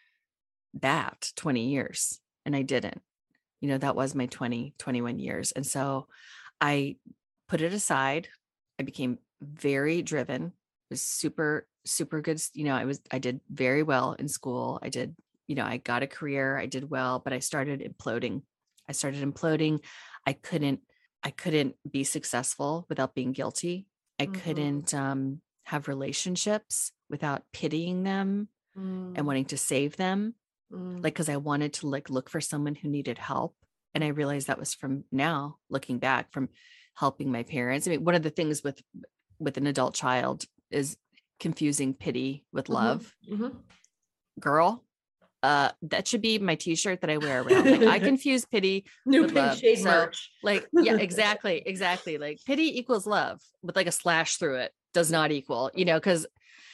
that twenty years, and I didn't. You know, that was my twenty, twenty-one years. And so I put it aside. I became very driven, was super, super good. You know, I was, I did very well in school. I did, you know, I got a career, I did well, but I started imploding. I started imploding. I couldn't, I couldn't be successful without being guilty. I Mhm. couldn't um, have relationships without pitying them Mm. and wanting to save them. Mm. Like, cause I wanted to like look for someone who needed help. And I realized that was from now looking back from helping my parents. I mean, one of the things with, with an adult child is confusing pity with love. Mm-hmm. Mm-hmm. Girl, uh, that should be my t-shirt that I wear around. Like, I confuse pity New with Pink love. Shade So, merch. like, yeah, exactly. Exactly. Like, pity equals love with like a slash through it does not equal, you know, because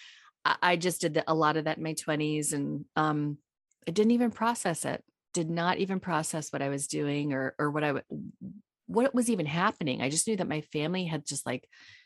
I, I just did the, a lot of that in my twenties, and um, I didn't even process it. Did not even process what I was doing or or what I w- what was even happening. I just knew that my family had just like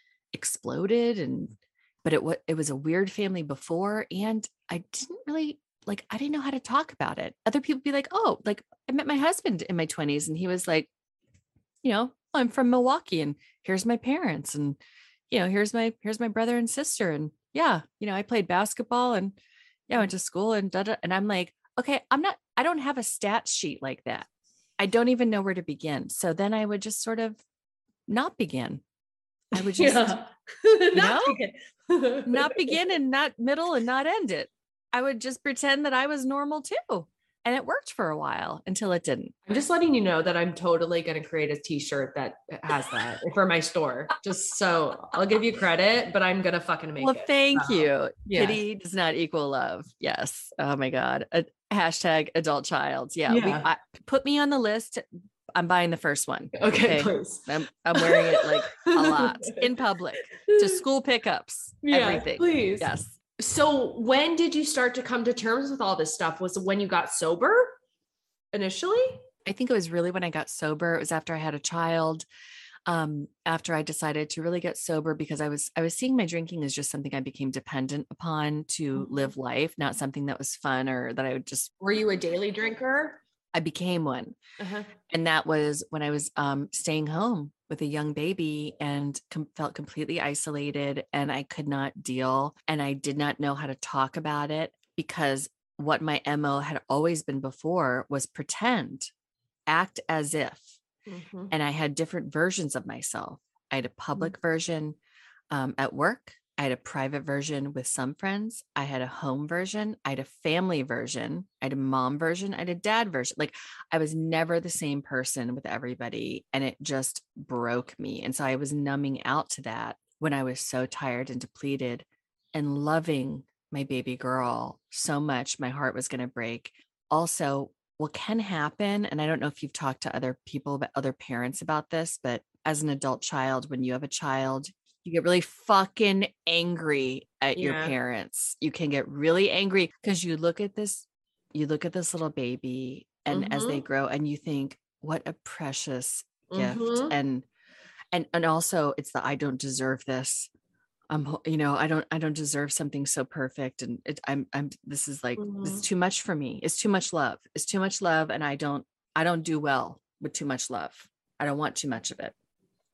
exploded, and but it was it was a weird family before, and I didn't really like I didn't know how to talk about it. Other people would be like, "Oh, like I met my husband in my twenties and he was like, you know, I'm from Milwaukee and here's my parents and you know, here's my here's my brother and sister and yeah, you know, I played basketball and yeah, I went to school and da, da, and I'm like, okay, I'm not I don't have a stats sheet like that. I don't even know where to begin. So then I would just sort of not begin. I would just Yeah. you Not know, begin. not begin and not middle and not end it. I would just pretend that I was normal too. And it worked for a while until it didn't. I'm just letting you know that I'm totally going to create a t-shirt that has that for my store. Just so I'll give you credit, but I'm going to fucking make Well, it. thank So, you. yes. Pity does not equal love. Yes. Oh my God. A, hashtag adult child. Yeah. Yeah. We I, put me on the list. I'm buying the first one. Okay, please. I'm, I'm wearing it like a lot in public to school pickups, Yeah, everything. please. Yes. So when did you start to come to terms with all this stuff? Was it when you got sober initially? I think it was really when I got sober. It was after I had a child. Um, after I decided to really get sober because I was, I was seeing my drinking as just something I became dependent upon to Mhm. live life, not something that was fun or that I would just, Were you a daily drinker? I became one. Uh-huh. And that was when I was um, staying home with a young baby and com- felt completely isolated and I could not deal and I did not know how to talk about it because what my M O had always been before was pretend, act as if. Mhm. And I had different versions of myself. I had a public version um, at work. I had a private version with some friends. I had a home version. I had a family version. I had a mom version. I had a dad version. Like I was never the same person with everybody. And it just broke me. And so I was numbing out to that when I was so tired and depleted and loving my baby girl so much. My heart was going to break. Also, what can happen, and I don't know if you've talked to other people, about other parents about this, but as an adult child, when you have a child, you get really fucking angry at your Yeah. parents. You can get really angry because you look at this, you look at this little baby and as they Mhm. grow and you think, what a precious gift. Mhm. And, and, and also it's the, I don't deserve this. I'm, ho- you know, I don't, I don't deserve something so perfect. And it, I'm, I'm, this is like, this is Mhm. too much for me. It's too much love. It's too much love. And I don't, I don't do well with too much love. I don't want too much of it.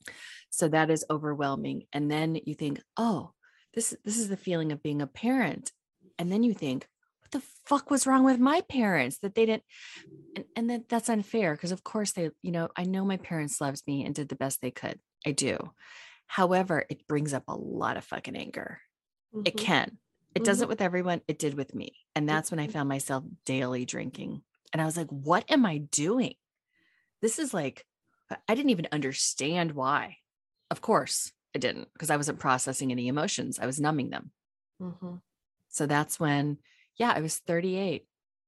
So that is overwhelming. And then you think, oh, this, this is the feeling of being a parent. And then you think, what the fuck was wrong with my parents that they didn't, and, and that that's unfair. Cause of course they, you know, I know my parents loved me and did the best they could. I do. However, it brings up a lot of fucking anger. It Mhm. can. It Mhm. doesn't with everyone. It did with me. And that's when I found myself daily drinking. And I was like, what am I doing? This is like, I didn't even understand why. Of course I didn't, because I wasn't processing any emotions. I was numbing them. Mhm. So that's when, yeah, I was thirty-eight.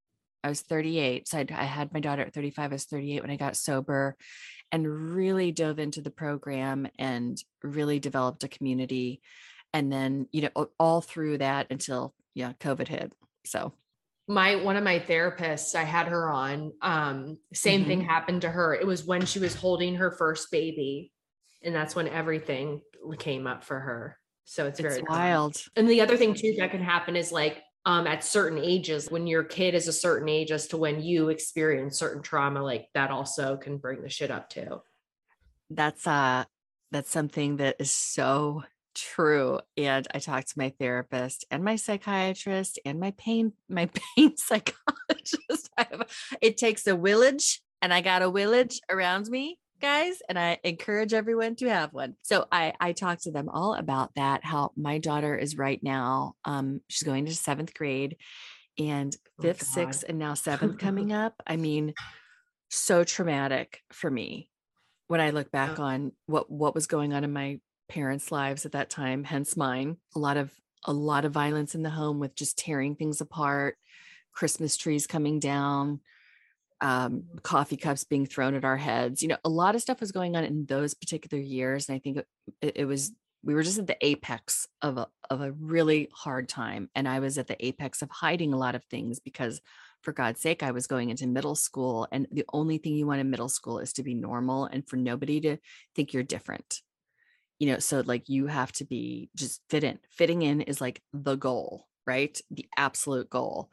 I was thirty-eight. So I'd, I had my daughter at thirty-five. I was thirty-eight when I got sober and really dove into the program and really developed a community. And then, you know, all through that until, yeah, COVID hit. So My one of my therapists, I had her on. Um, same Mhm. thing happened to her. It was when she was holding her first baby, and that's when everything came up for her. So it's, it's very common. wild. And the other thing too that can happen is like um, at certain ages, when your kid is a certain age as to when you experience certain trauma, like that also can bring the shit up too. That's uh that's something that is so true. And I talked to my therapist and my psychiatrist and my pain, my pain psychologist. I have, it takes a village, and I got a village around me, guys. And I encourage everyone to have one. So I I talked to them all about that, how my daughter is right now. Um, she's going to seventh grade and Oh, fifth, God. sixth, and now seventh coming up. I mean, so traumatic for me when I look back Yeah. on what what was going on in my parents' lives at that time, hence mine. A lot of a lot of violence in the home with just tearing things apart, Christmas trees coming down, um, coffee cups being thrown at our heads. You know, a lot of stuff was going on in those particular years. And I think it, it was, we were just at the apex of a, of a really hard time. And I was at the apex of hiding a lot of things because, for God's sake, I was going into middle school. And the only thing you want in middle school is to be normal and for nobody to think you're different. You know, so like you have to be just fit in. Fitting in is like the goal, right? The absolute goal.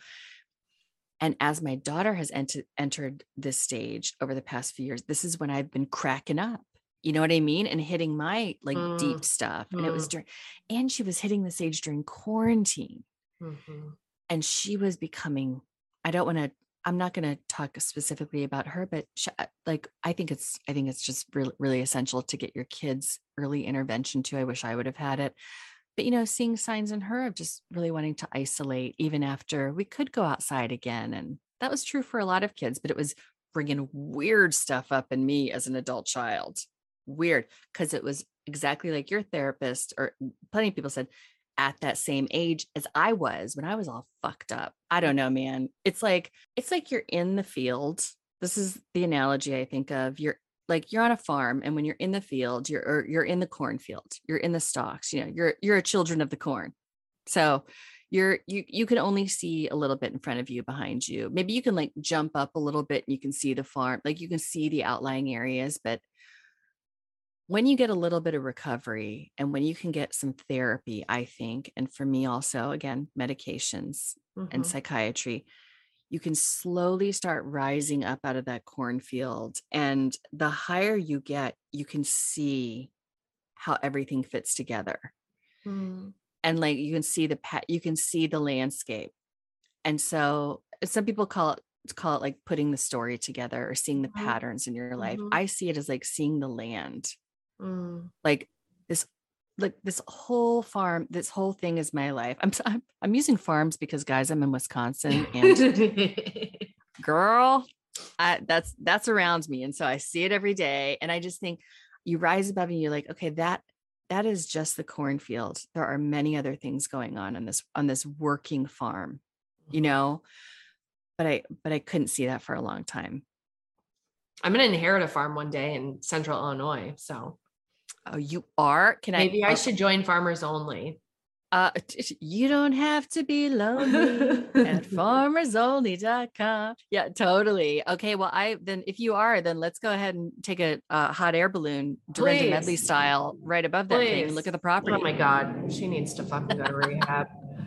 And as my daughter has ent- entered this stage over the past few years, this is when I've been cracking up. You know what I mean? And hitting my like Mm. deep stuff. Mm. And it was during, and she was hitting this age during quarantine. Mm-hmm. And she was becoming, I don't want to, I'm not going to talk specifically about her, but she, like, I think it's, I think it's just really, really essential to get your kids early intervention too. I wish I would have had it, but you know, seeing signs in her of just really wanting to isolate even after we could go outside again. And that was true for a lot of kids, but it was bringing weird stuff up in me as an adult child. Weird. Cause it was exactly like your therapist or plenty of people said, at that same age as I was when I was all fucked up. I don't know, man. It's like, it's like you're in the field. This is the analogy I think of. You're like, you're on a farm, and when you're in the field, you're, or you're in the cornfield, you're in the stalks, you know, you're, you're a children of the corn. So you're, you, you can only see a little bit in front of you, behind you. Maybe you can like jump up a little bit and you can see the farm, like you can see the outlying areas, but when you get a little bit of recovery and when you can get some therapy, I think, and for me also, again, medications Mm-hmm. and psychiatry, you can slowly start rising up out of that cornfield. And the higher you get, you can see how everything fits together. Mm. And like, you can see the pat, you can see the landscape. And so some people call it, call it like putting the story together or seeing the Mm-hmm. patterns in your life. Mm-hmm. I see it as like seeing the land. Mm. Like this, like this whole farm, this whole thing is my life. I'm, I'm, I'm using farms because guys, I'm in Wisconsin and girl, I, that's, that's around me. And so I see it every day. And I just think you rise above and you're like, okay, that, that is just the cornfield. There are many other things going on on this, on this working farm, you know, but I, but I couldn't see that for a long time. I'm going to inherit a farm one day in central Illinois. So Oh, you are? Can I? maybe I oh, should join Farmers Only. Uh, you don't have to be lonely at farmers only dot com. Yeah, totally. Okay. Well, I, then if you are, then let's go ahead and take a, a hot air balloon, Dorinda Please. Medley style, right above that thing and look at the property. Oh my God. She needs to fucking go to rehab.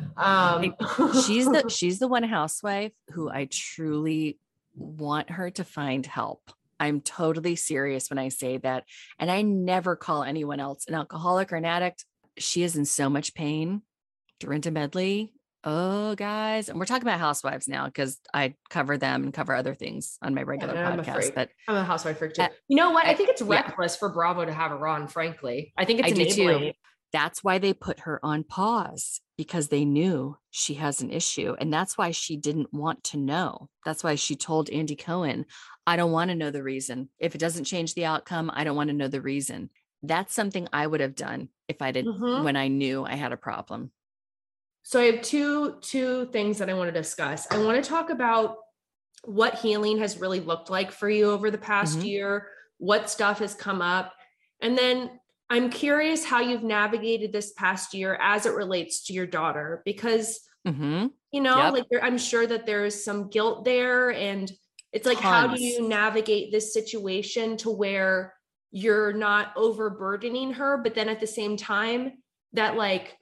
Um, she's the, she's the one housewife who I truly want her to find help. I'm totally serious when I say that. And I never call anyone else an alcoholic or an addict. She is in so much pain. Dorinda Medley. Oh, guys. And we're talking about housewives now because I cover them and cover other things on my regular yeah, I'm podcast. But I'm a housewife freak too. Uh, you know what? I think it's yeah. reckless for Bravo to have her on, frankly. I think it's I do enabling. too. That's why they put her on pause, because they knew she has an issue. And that's why she didn't want to know. That's why she told Andy Cohen, I don't want to know the reason. If it doesn't change the outcome, I don't want to know the reason. That's something I would have done if I did Mhm. when I knew I had a problem. So I have two, two things that I want to discuss. I want to talk about what healing has really looked like for you over the past Mhm. year, what stuff has come up. And then I'm curious how you've navigated this past year as it relates to your daughter, because, Mm-hmm. you know, Yep. like there, I'm sure that there's some guilt there. And it's like, how do Tons. you navigate this situation to where you're not overburdening her, but then at the same time that like,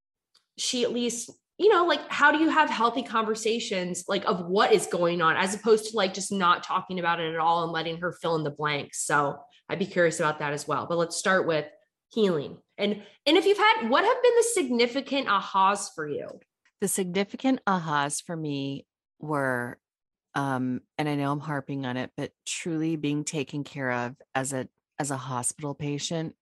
she at least, you know, like, how do you have healthy conversations, like of what is going on, as opposed to like just not talking about it at all and letting her fill in the blanks. So I'd be curious about that as well. But let's start with healing. And, and if you've had, what have been the significant ahas for you? The significant ahas for me were, um, and I know I'm harping on it, but truly being taken care of as a, as a hospital patient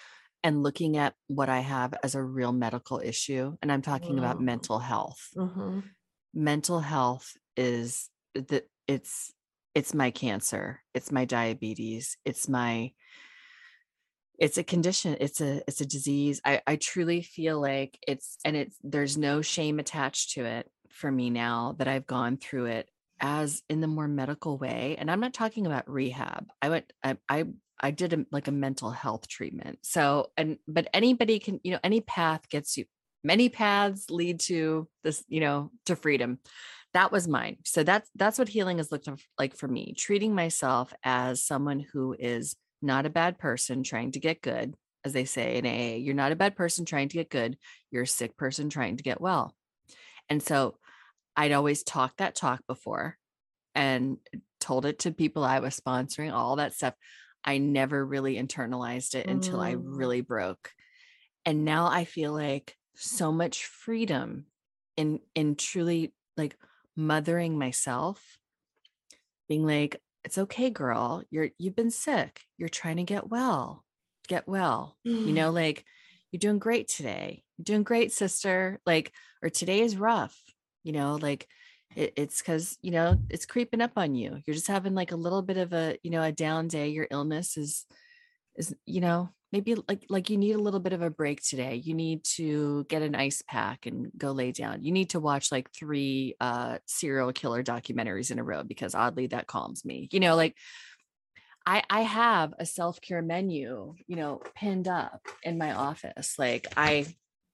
and looking at what I have as a real medical issue. And I'm talking about Mm. mental health. Mm-hmm. Mental health is the, it's, it's my cancer. It's my diabetes. It's my, It's a condition. It's a, it's a disease. I, I truly feel like it's, and it's, there's no shame attached to it for me now that I've gone through it as in the more medical way. And I'm not talking about rehab. I went, I, I, I did a, like a mental health treatment. So, and, but anybody can, you know, any path gets you, many paths lead to this, you know, to freedom. That was mine. So that's, that's what healing has looked like for me, treating myself as someone who is not a bad person trying to get good. As they say in A A, you're not a bad person trying to get good. You're a sick person trying to get well. And so I'd always talked that talk before and told it to people I was sponsoring, all that stuff. I never really internalized it mm. until I really broke. And now I feel like so much freedom in, in truly like mothering myself, being like, it's okay, girl. You're, you've been sick. You're trying to get well, get well, mm. you know, like you're doing great today. You're doing great, sister. Like, or today is rough, you know, like it, it's cause, you know, it's creeping up on you. You're just having like a little bit of a, you know, a down day. Your illness is, is, you know, maybe like, like you need a little bit of a break today. You need to get an ice pack and go lay down. You need to watch like three uh, serial killer documentaries in a row because oddly that calms me. You know, like I, I have a self-care menu, you know, pinned up in my office. Like I,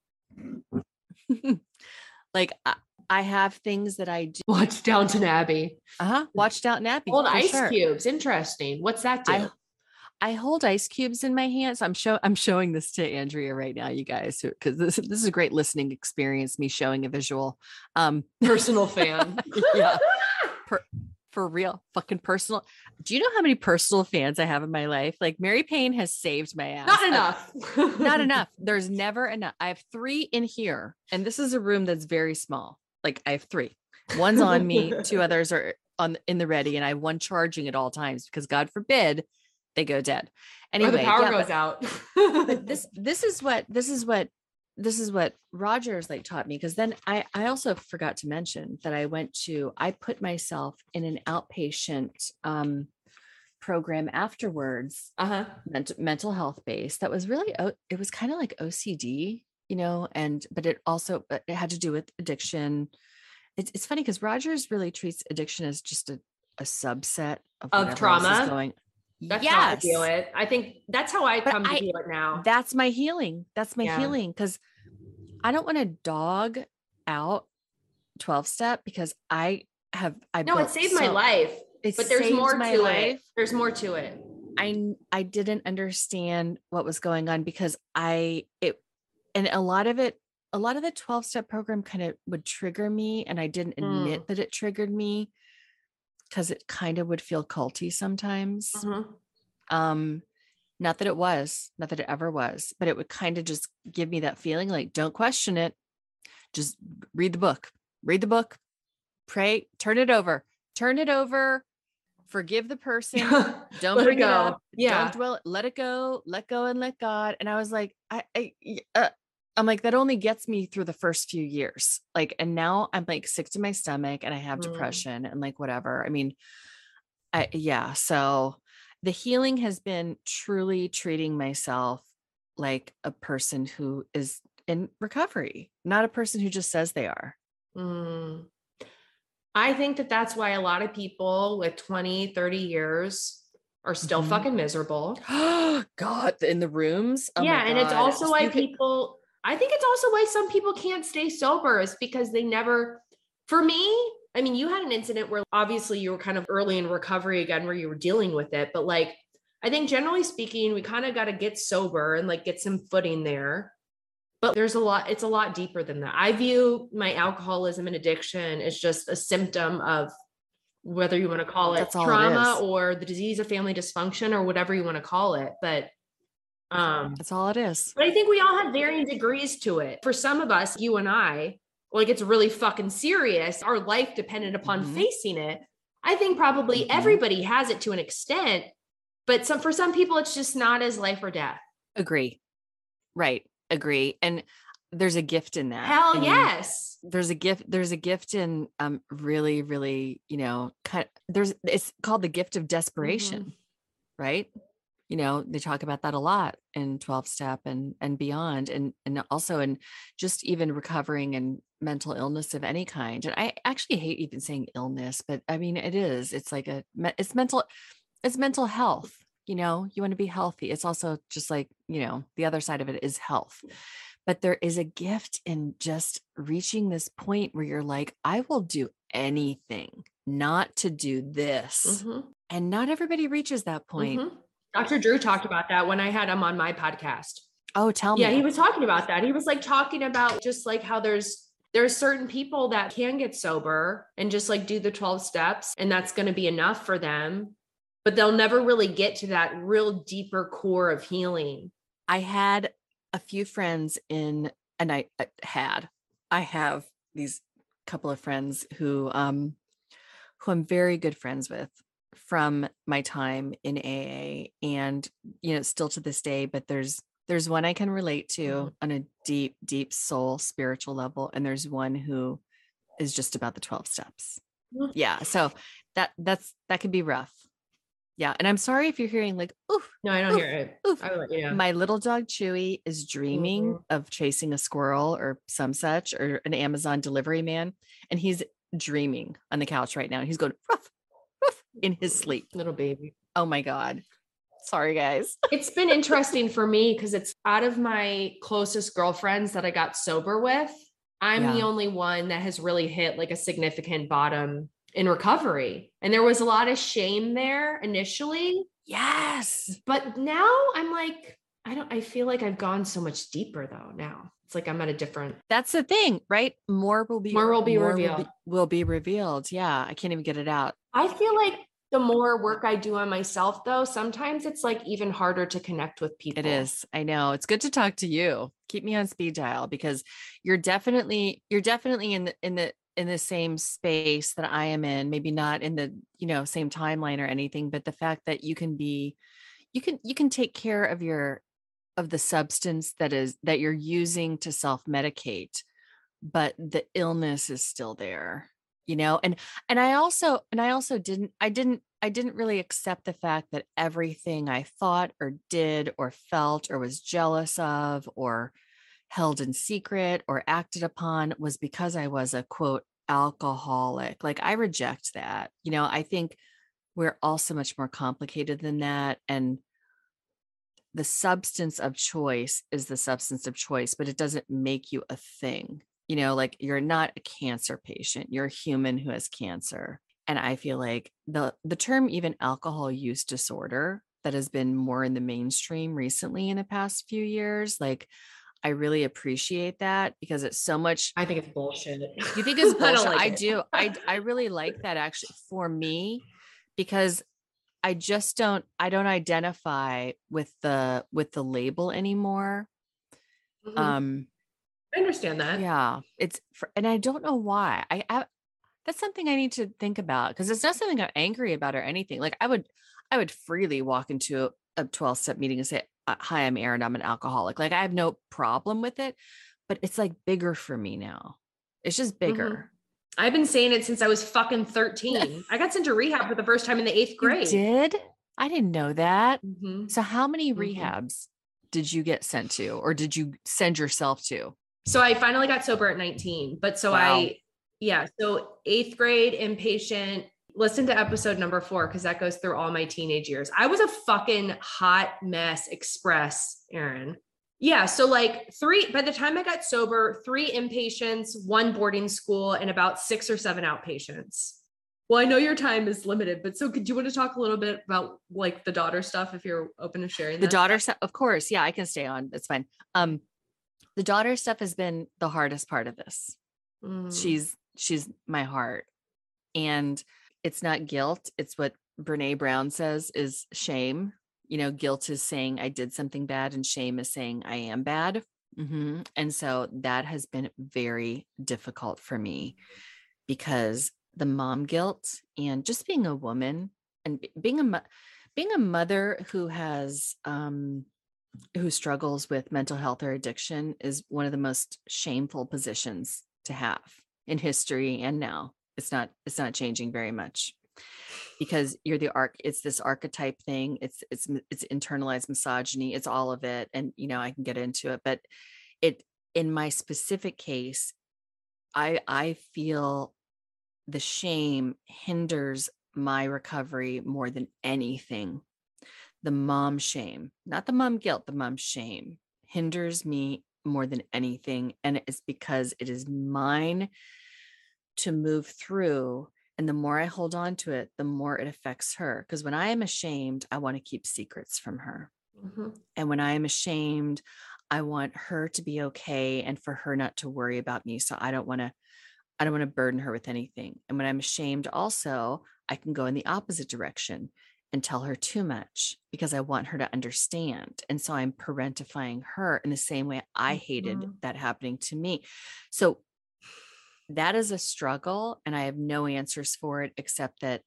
like I, I have things that I do. Watch Downton Abbey. Uh-huh. Watch Downton Abbey. Hold ice sure. cubes. Interesting. What's that do? I, I hold ice cubes in my hands. I'm show I'm showing this to Andrea right now, you guys, because this, this is a great listening experience, me showing a visual. Um, personal fan. Yeah. Per, for real. Fucking personal. Do you know how many personal fans I have in my life? Like Mary Payne has saved my ass. Not enough. I, not enough. There's never enough. I have three in here. And this is a room that's very small. Like I have three. One's on me. Two others are on in the ready. And I have one charging at all times because God forbid they go dead. Anyway, or the power yeah, goes but, out. But this, this is what, this is what, this is what Rogers like taught me. Cause then I, I also forgot to mention that I went to, I put myself in an outpatient um, program afterwards, uh-huh. mental, mental health based. That was really, it was kind of like O C D, you know, and, but it also, it had to do with addiction. It's, it's funny because Rogers really treats addiction as just a, a subset of, of trauma going. That's yes. how I feel it. I think that's how I come but to I, feel it now. That's my healing. That's my yeah. healing. Cause I don't want to dog out twelve step because I have, I no, it saved so, my life, but there's more to life. it. There's more to it. I, I didn't understand what was going on because I, it, and a lot of it, a lot of the twelve step program kind of would trigger me and I didn't admit mm. that it triggered me. Cause it kind of would feel culty sometimes. Mm-hmm. Um, not that it was, not that it ever was, but it would kind of just give me that feeling like, don't question it. Just read the book, read the book, pray, turn it over, turn it over, forgive the person. Don't bring it, it up. Yeah. Don't dwell, let it go, let go and let God. And I was like, I, I, uh, I'm like, that only gets me through the first few years. Like, and now I'm like sick to my stomach and I have mm. depression and like, whatever. I mean, I, yeah. So the healing has been truly treating myself like a person who is in recovery, not a person who just says they are. Mm. I think that that's why a lot of people with twenty, thirty years are still mm-hmm. fucking miserable. God, in the rooms. Oh yeah. And it's also why people, I think it's also why some people can't stay sober is because they never, for me, I mean, you had an incident where obviously you were kind of early in recovery again, where you were dealing with it. But like, I think generally speaking, we kind of got to get sober and like get some footing there. But there's a lot, it's a lot deeper than that. I view my alcoholism and addiction as just a symptom of whether you want to call it trauma or the disease of family dysfunction or whatever you want to call it. But Um, that's all it is. But I think we all have varying degrees to it. For some of us, you and I, like it's really fucking serious. Our life depended upon mm-hmm. facing it. I think probably mm-hmm. everybody has it to an extent, but some, for some people, it's just not as life or death. Agree. Right. Agree. And there's a gift in that. Hell and yes. There's a gift. There's a gift in, um, really, really, you know, kind of, there's, it's called the gift of desperation. Mm-hmm. Right. You know, they talk about that a lot in twelve step and and beyond, and and also in just even recovering and mental illness of any kind. And I actually hate even saying illness, but I mean it is. It's like a it's mental it's mental health. You know, you want to be healthy. It's also just like, you know, the other side of it is health. But there is a gift in just reaching this point where you're like, I will do anything not to do this. Mm-hmm. And not everybody reaches that point. Mm-hmm. Doctor Drew talked about that when I had him on my podcast. Oh, tell me. Yeah, he was talking about that. He was like talking about just like how there's there's certain people that can get sober and just like do the twelve steps, and that's going to be enough for them, but they'll never really get to that real deeper core of healing. I had a few friends in, and I, I had, I have these couple of friends who, um, who I'm very good friends with from my time in A A, and, you know, still to this day, but there's, there's one I can relate to mm-hmm. on a deep, deep soul spiritual level. And there's one who is just about the twelve steps. Mm-hmm. Yeah. So that, that's, that can be rough. Yeah. And I'm sorry if you're hearing like, oof. No, I don't oof, hear it. Oof. I will let you know. My little dog Chewy is dreaming mm-hmm. of chasing a squirrel or some such, or an Amazon delivery man. And he's dreaming on the couch right now. And he's going ruff, ruff, in his sleep. Little baby. Oh my God. Sorry, guys. It's been interesting for me because it's out of my closest girlfriends that I got sober with, I'm yeah. the only one that has really hit like a significant bottom in recovery. And there was a lot of shame there initially. Yes. But now I'm like, I don't, I feel like I've gone so much deeper though now. It's like I'm at a different. That's the thing, right? More will be, more will be more revealed. Will be, will be revealed. Yeah. I can't even get it out. I feel like the more work I do on myself though, sometimes it's like even harder to connect with people. It is. I know. It's good to talk to you. Keep me on speed dial because you're definitely, you're definitely in the, in the, in the same space that I am in, maybe not in the, you know, same timeline or anything, but the fact that you can be, you can, you can take care of your, of the substance that is, that you're using to self-medicate, but the illness is still there, you know? And, and I also, and I also didn't, I didn't, I didn't really accept the fact that everything I thought or did or felt or was jealous of or held in secret or acted upon was because I was a quote alcoholic. Like I reject that. You know, I think we're all so much more complicated than that. And the substance of choice is the substance of choice, but it doesn't make you a thing. You know, like you're not a cancer patient. You're a human who has cancer. And I feel like the, the term even alcohol use disorder that has been more in the mainstream recently in the past few years, like I really appreciate that because it's so much. I think it's bullshit. You think it's bullshit? I, like I it. do. I, I really like that actually for me, because I just don't, I don't identify with the, with the label anymore. Mm-hmm. Um, I understand that. Yeah. It's, for, and I don't know why I, I that's something I need to think about because it's not something I'm angry about or anything. Like I would, I would freely walk into a twelve step meeting and say, hi, I'm Erin. I'm an alcoholic. Like I have no problem with it, but it's like bigger for me now. It's just bigger. Mm-hmm. I've been saying it since I was fucking thirteen. I got sent to rehab for the first time in the eighth grade. You did? I didn't know that. Mm-hmm. So how many mm-hmm. rehabs did you get sent to, or did you send yourself to? So I finally got sober at nineteen, but so wow. I, yeah. So eighth grade inpatient, listen to episode number four, because that goes through all my teenage years. I was a fucking hot mess express, Erin. Yeah. So like three, by the time I got sober, three inpatients, one boarding school, and about six or seven outpatients. Well, I know your time is limited, but so could you want to talk a little bit about like the daughter stuff if you're open to sharing the that? daughter stuff? Of course. Yeah, I can stay on. That's fine. Um, the daughter stuff has been the hardest part of this. Mm. She's, she's my heart. And it's not guilt. It's what Brene Brown says is shame. You know, guilt is saying I did something bad and shame is saying I am bad. Mm-hmm. And so that has been very difficult for me because the mom guilt and just being a woman and being a, being a mother who has, um, who struggles with mental health or addiction is one of the most shameful positions to have in history. And now it's not, it's not changing very much. because you're the arc. It's this archetype thing. It's, it's, it's internalized misogyny. It's all of it. And, you know, I can get into it, but it, in my specific case, I, I feel the shame hinders my recovery more than anything. The mom shame, not the mom guilt, the mom shame hinders me more than anything. And it's because it is mine to move through. And the more I hold on to it, the more it affects her. Because when I am ashamed, I want to keep secrets from her. Mm-hmm. And when I am ashamed, I want her to be okay and for her not to worry about me. So I don't want to, I don't want to burden her with anything. And when I'm ashamed also, I can go in the opposite direction and tell her too much because I want her to understand. And so I'm parentifying her in the same way I hated mm-hmm. that happening to me. So that is a struggle, and I have no answers for it except that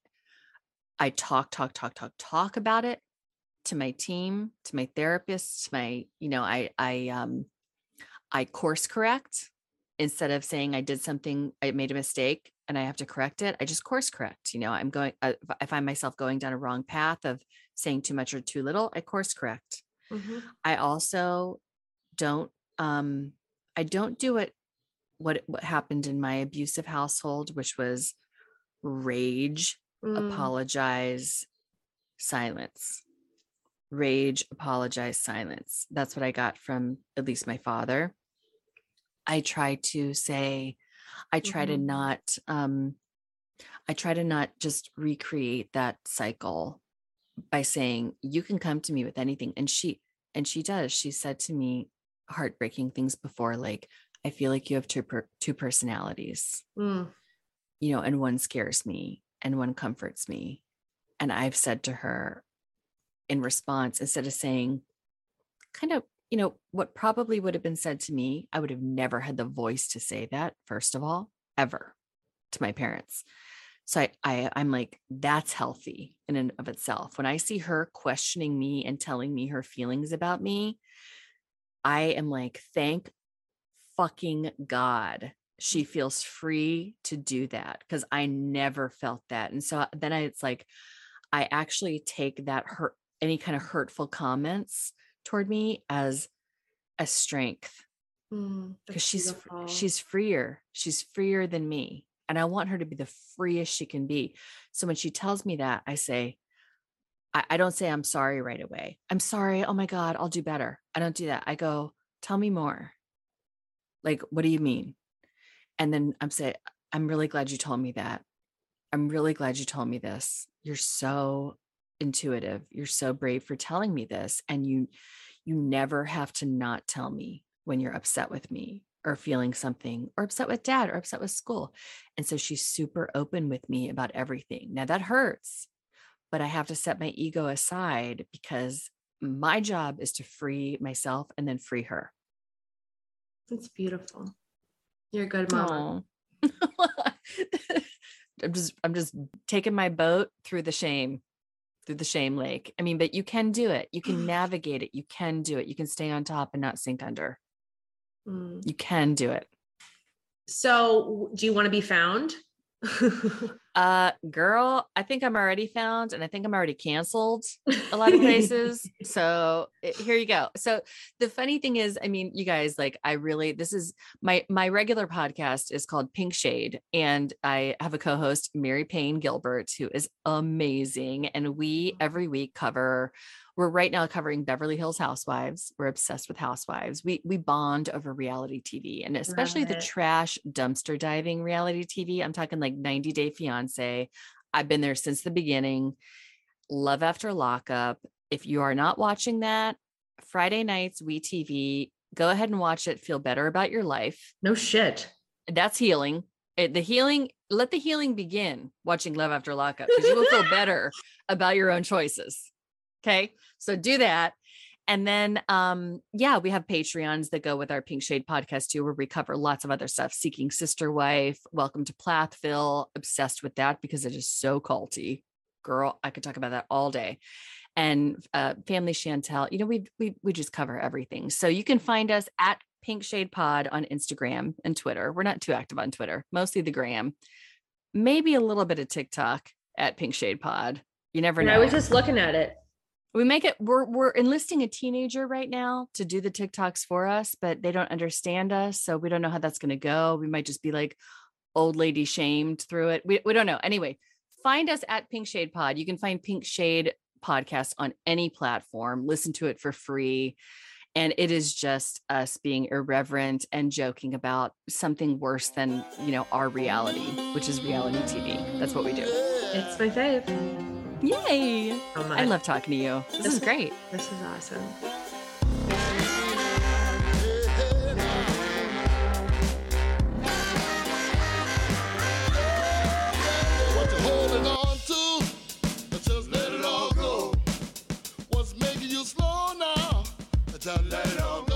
I talk, talk, talk, talk, talk about it to my team, to my therapist, to my, you know, I, I, um, I course correct instead of saying I did something, I made a mistake and I have to correct it. I just course correct. You know, I'm going, uh, I find myself going down a wrong path of saying too much or too little. I course correct. Mm-hmm. I also don't, um, I don't do it. What, what happened in my abusive household, which was rage, mm. apologize, silence, rage, apologize, silence. That's what I got from at least my father. I try to say, I try mm-hmm. to not, um, I try to not just recreate that cycle by saying, you can come to me with anything. And she, and she does, she said to me heartbreaking things before, like, I feel like you have two, per, two personalities, mm. you know, and one scares me and one comforts me. And I've said to her in response, instead of saying kind of, you know, what probably would have been said to me, I would have never had the voice to say that, first of all, ever to my parents. So I, I, I'm like, that's healthy in and of itself. When I see her questioning me and telling me her feelings about me, I am like, thank fucking God she feels free to do that, because I never felt that. And so then I, it's like, I actually take that hurt, any kind of hurtful comments toward me as a strength, because mm, she's, beautiful. she's freer. She's freer than me. And I want her to be the freest she can be. So when she tells me that, I say, I, I don't say I'm sorry right away. I'm sorry. Oh my God, I'll do better. I don't do that. I go, tell me more. Like, what do you mean? And then I'm saying, I'm really glad you told me that. I'm really glad you told me this. You're so intuitive. You're so brave for telling me this. And you, you never have to not tell me when you're upset with me or feeling something, or upset with dad, or upset with school. And so she's super open with me about everything. Now that hurts, but I have to set my ego aside because my job is to free myself and then free her. That's beautiful. You're a good mama. I'm just, I'm just taking my boat through the shame, through the shame lake. I mean, but you can do it. You can navigate it. You can do it. You can stay on top and not sink under. Mm. You can do it. So do you want to be found? uh, girl, I think I'm already found, and I think I'm already canceled a lot of places. So it, here you go. So the funny thing is, I mean, you guys, like, I really, this is my, my regular podcast is called Pink Shade. And I have a co-host, Mary Payne Gilbert, who is amazing. And we every week cover, we're right now covering Beverly Hills Housewives. We're obsessed with housewives. We, we bond over reality T V, and especially the trash dumpster diving reality T V. I'm talking like ninety day fiance. I've been there since the beginning. Love After Lockup. If you are not watching that, Friday nights, We T V, go ahead and watch it. Feel better about your life. No shit. That's healing. It, the healing, let the healing begin watching Love After Lockup, because you will feel better about your own choices. Okay. So do that. And then, um, yeah, we have Patreons that go with our Pink Shade podcast too, where we cover lots of other stuff. Seeking Sister Wife, Welcome to Plathville, obsessed with that because it is so culty. Girl, I could talk about that all day. And uh, Family Chantel, you know, we, we, we just cover everything. So you can find us at Pink Shade Pod on Instagram and Twitter. We're not too active on Twitter, mostly the gram, maybe a little bit of TikTok. at Pink Shade Pod. You never and know. I was just looking at it. We make it, we're, we're enlisting a teenager right now to do the TikToks for us, but they don't understand us. So we don't know how that's going to go. We might just be like old lady shamed through it. We, we don't know. Anyway, find us at Pink Shade Pod. You can find Pink Shade Podcast on any platform. Listen to it for free. And it is just us being irreverent and joking about something worse than, you know, our reality, which is reality T V. That's what we do. It's my fave. Yay. Oh my. I love talking to you. This, this is great. This is awesome. What you holding on to? Just let it all go. What's making you slow now? Just let it all go.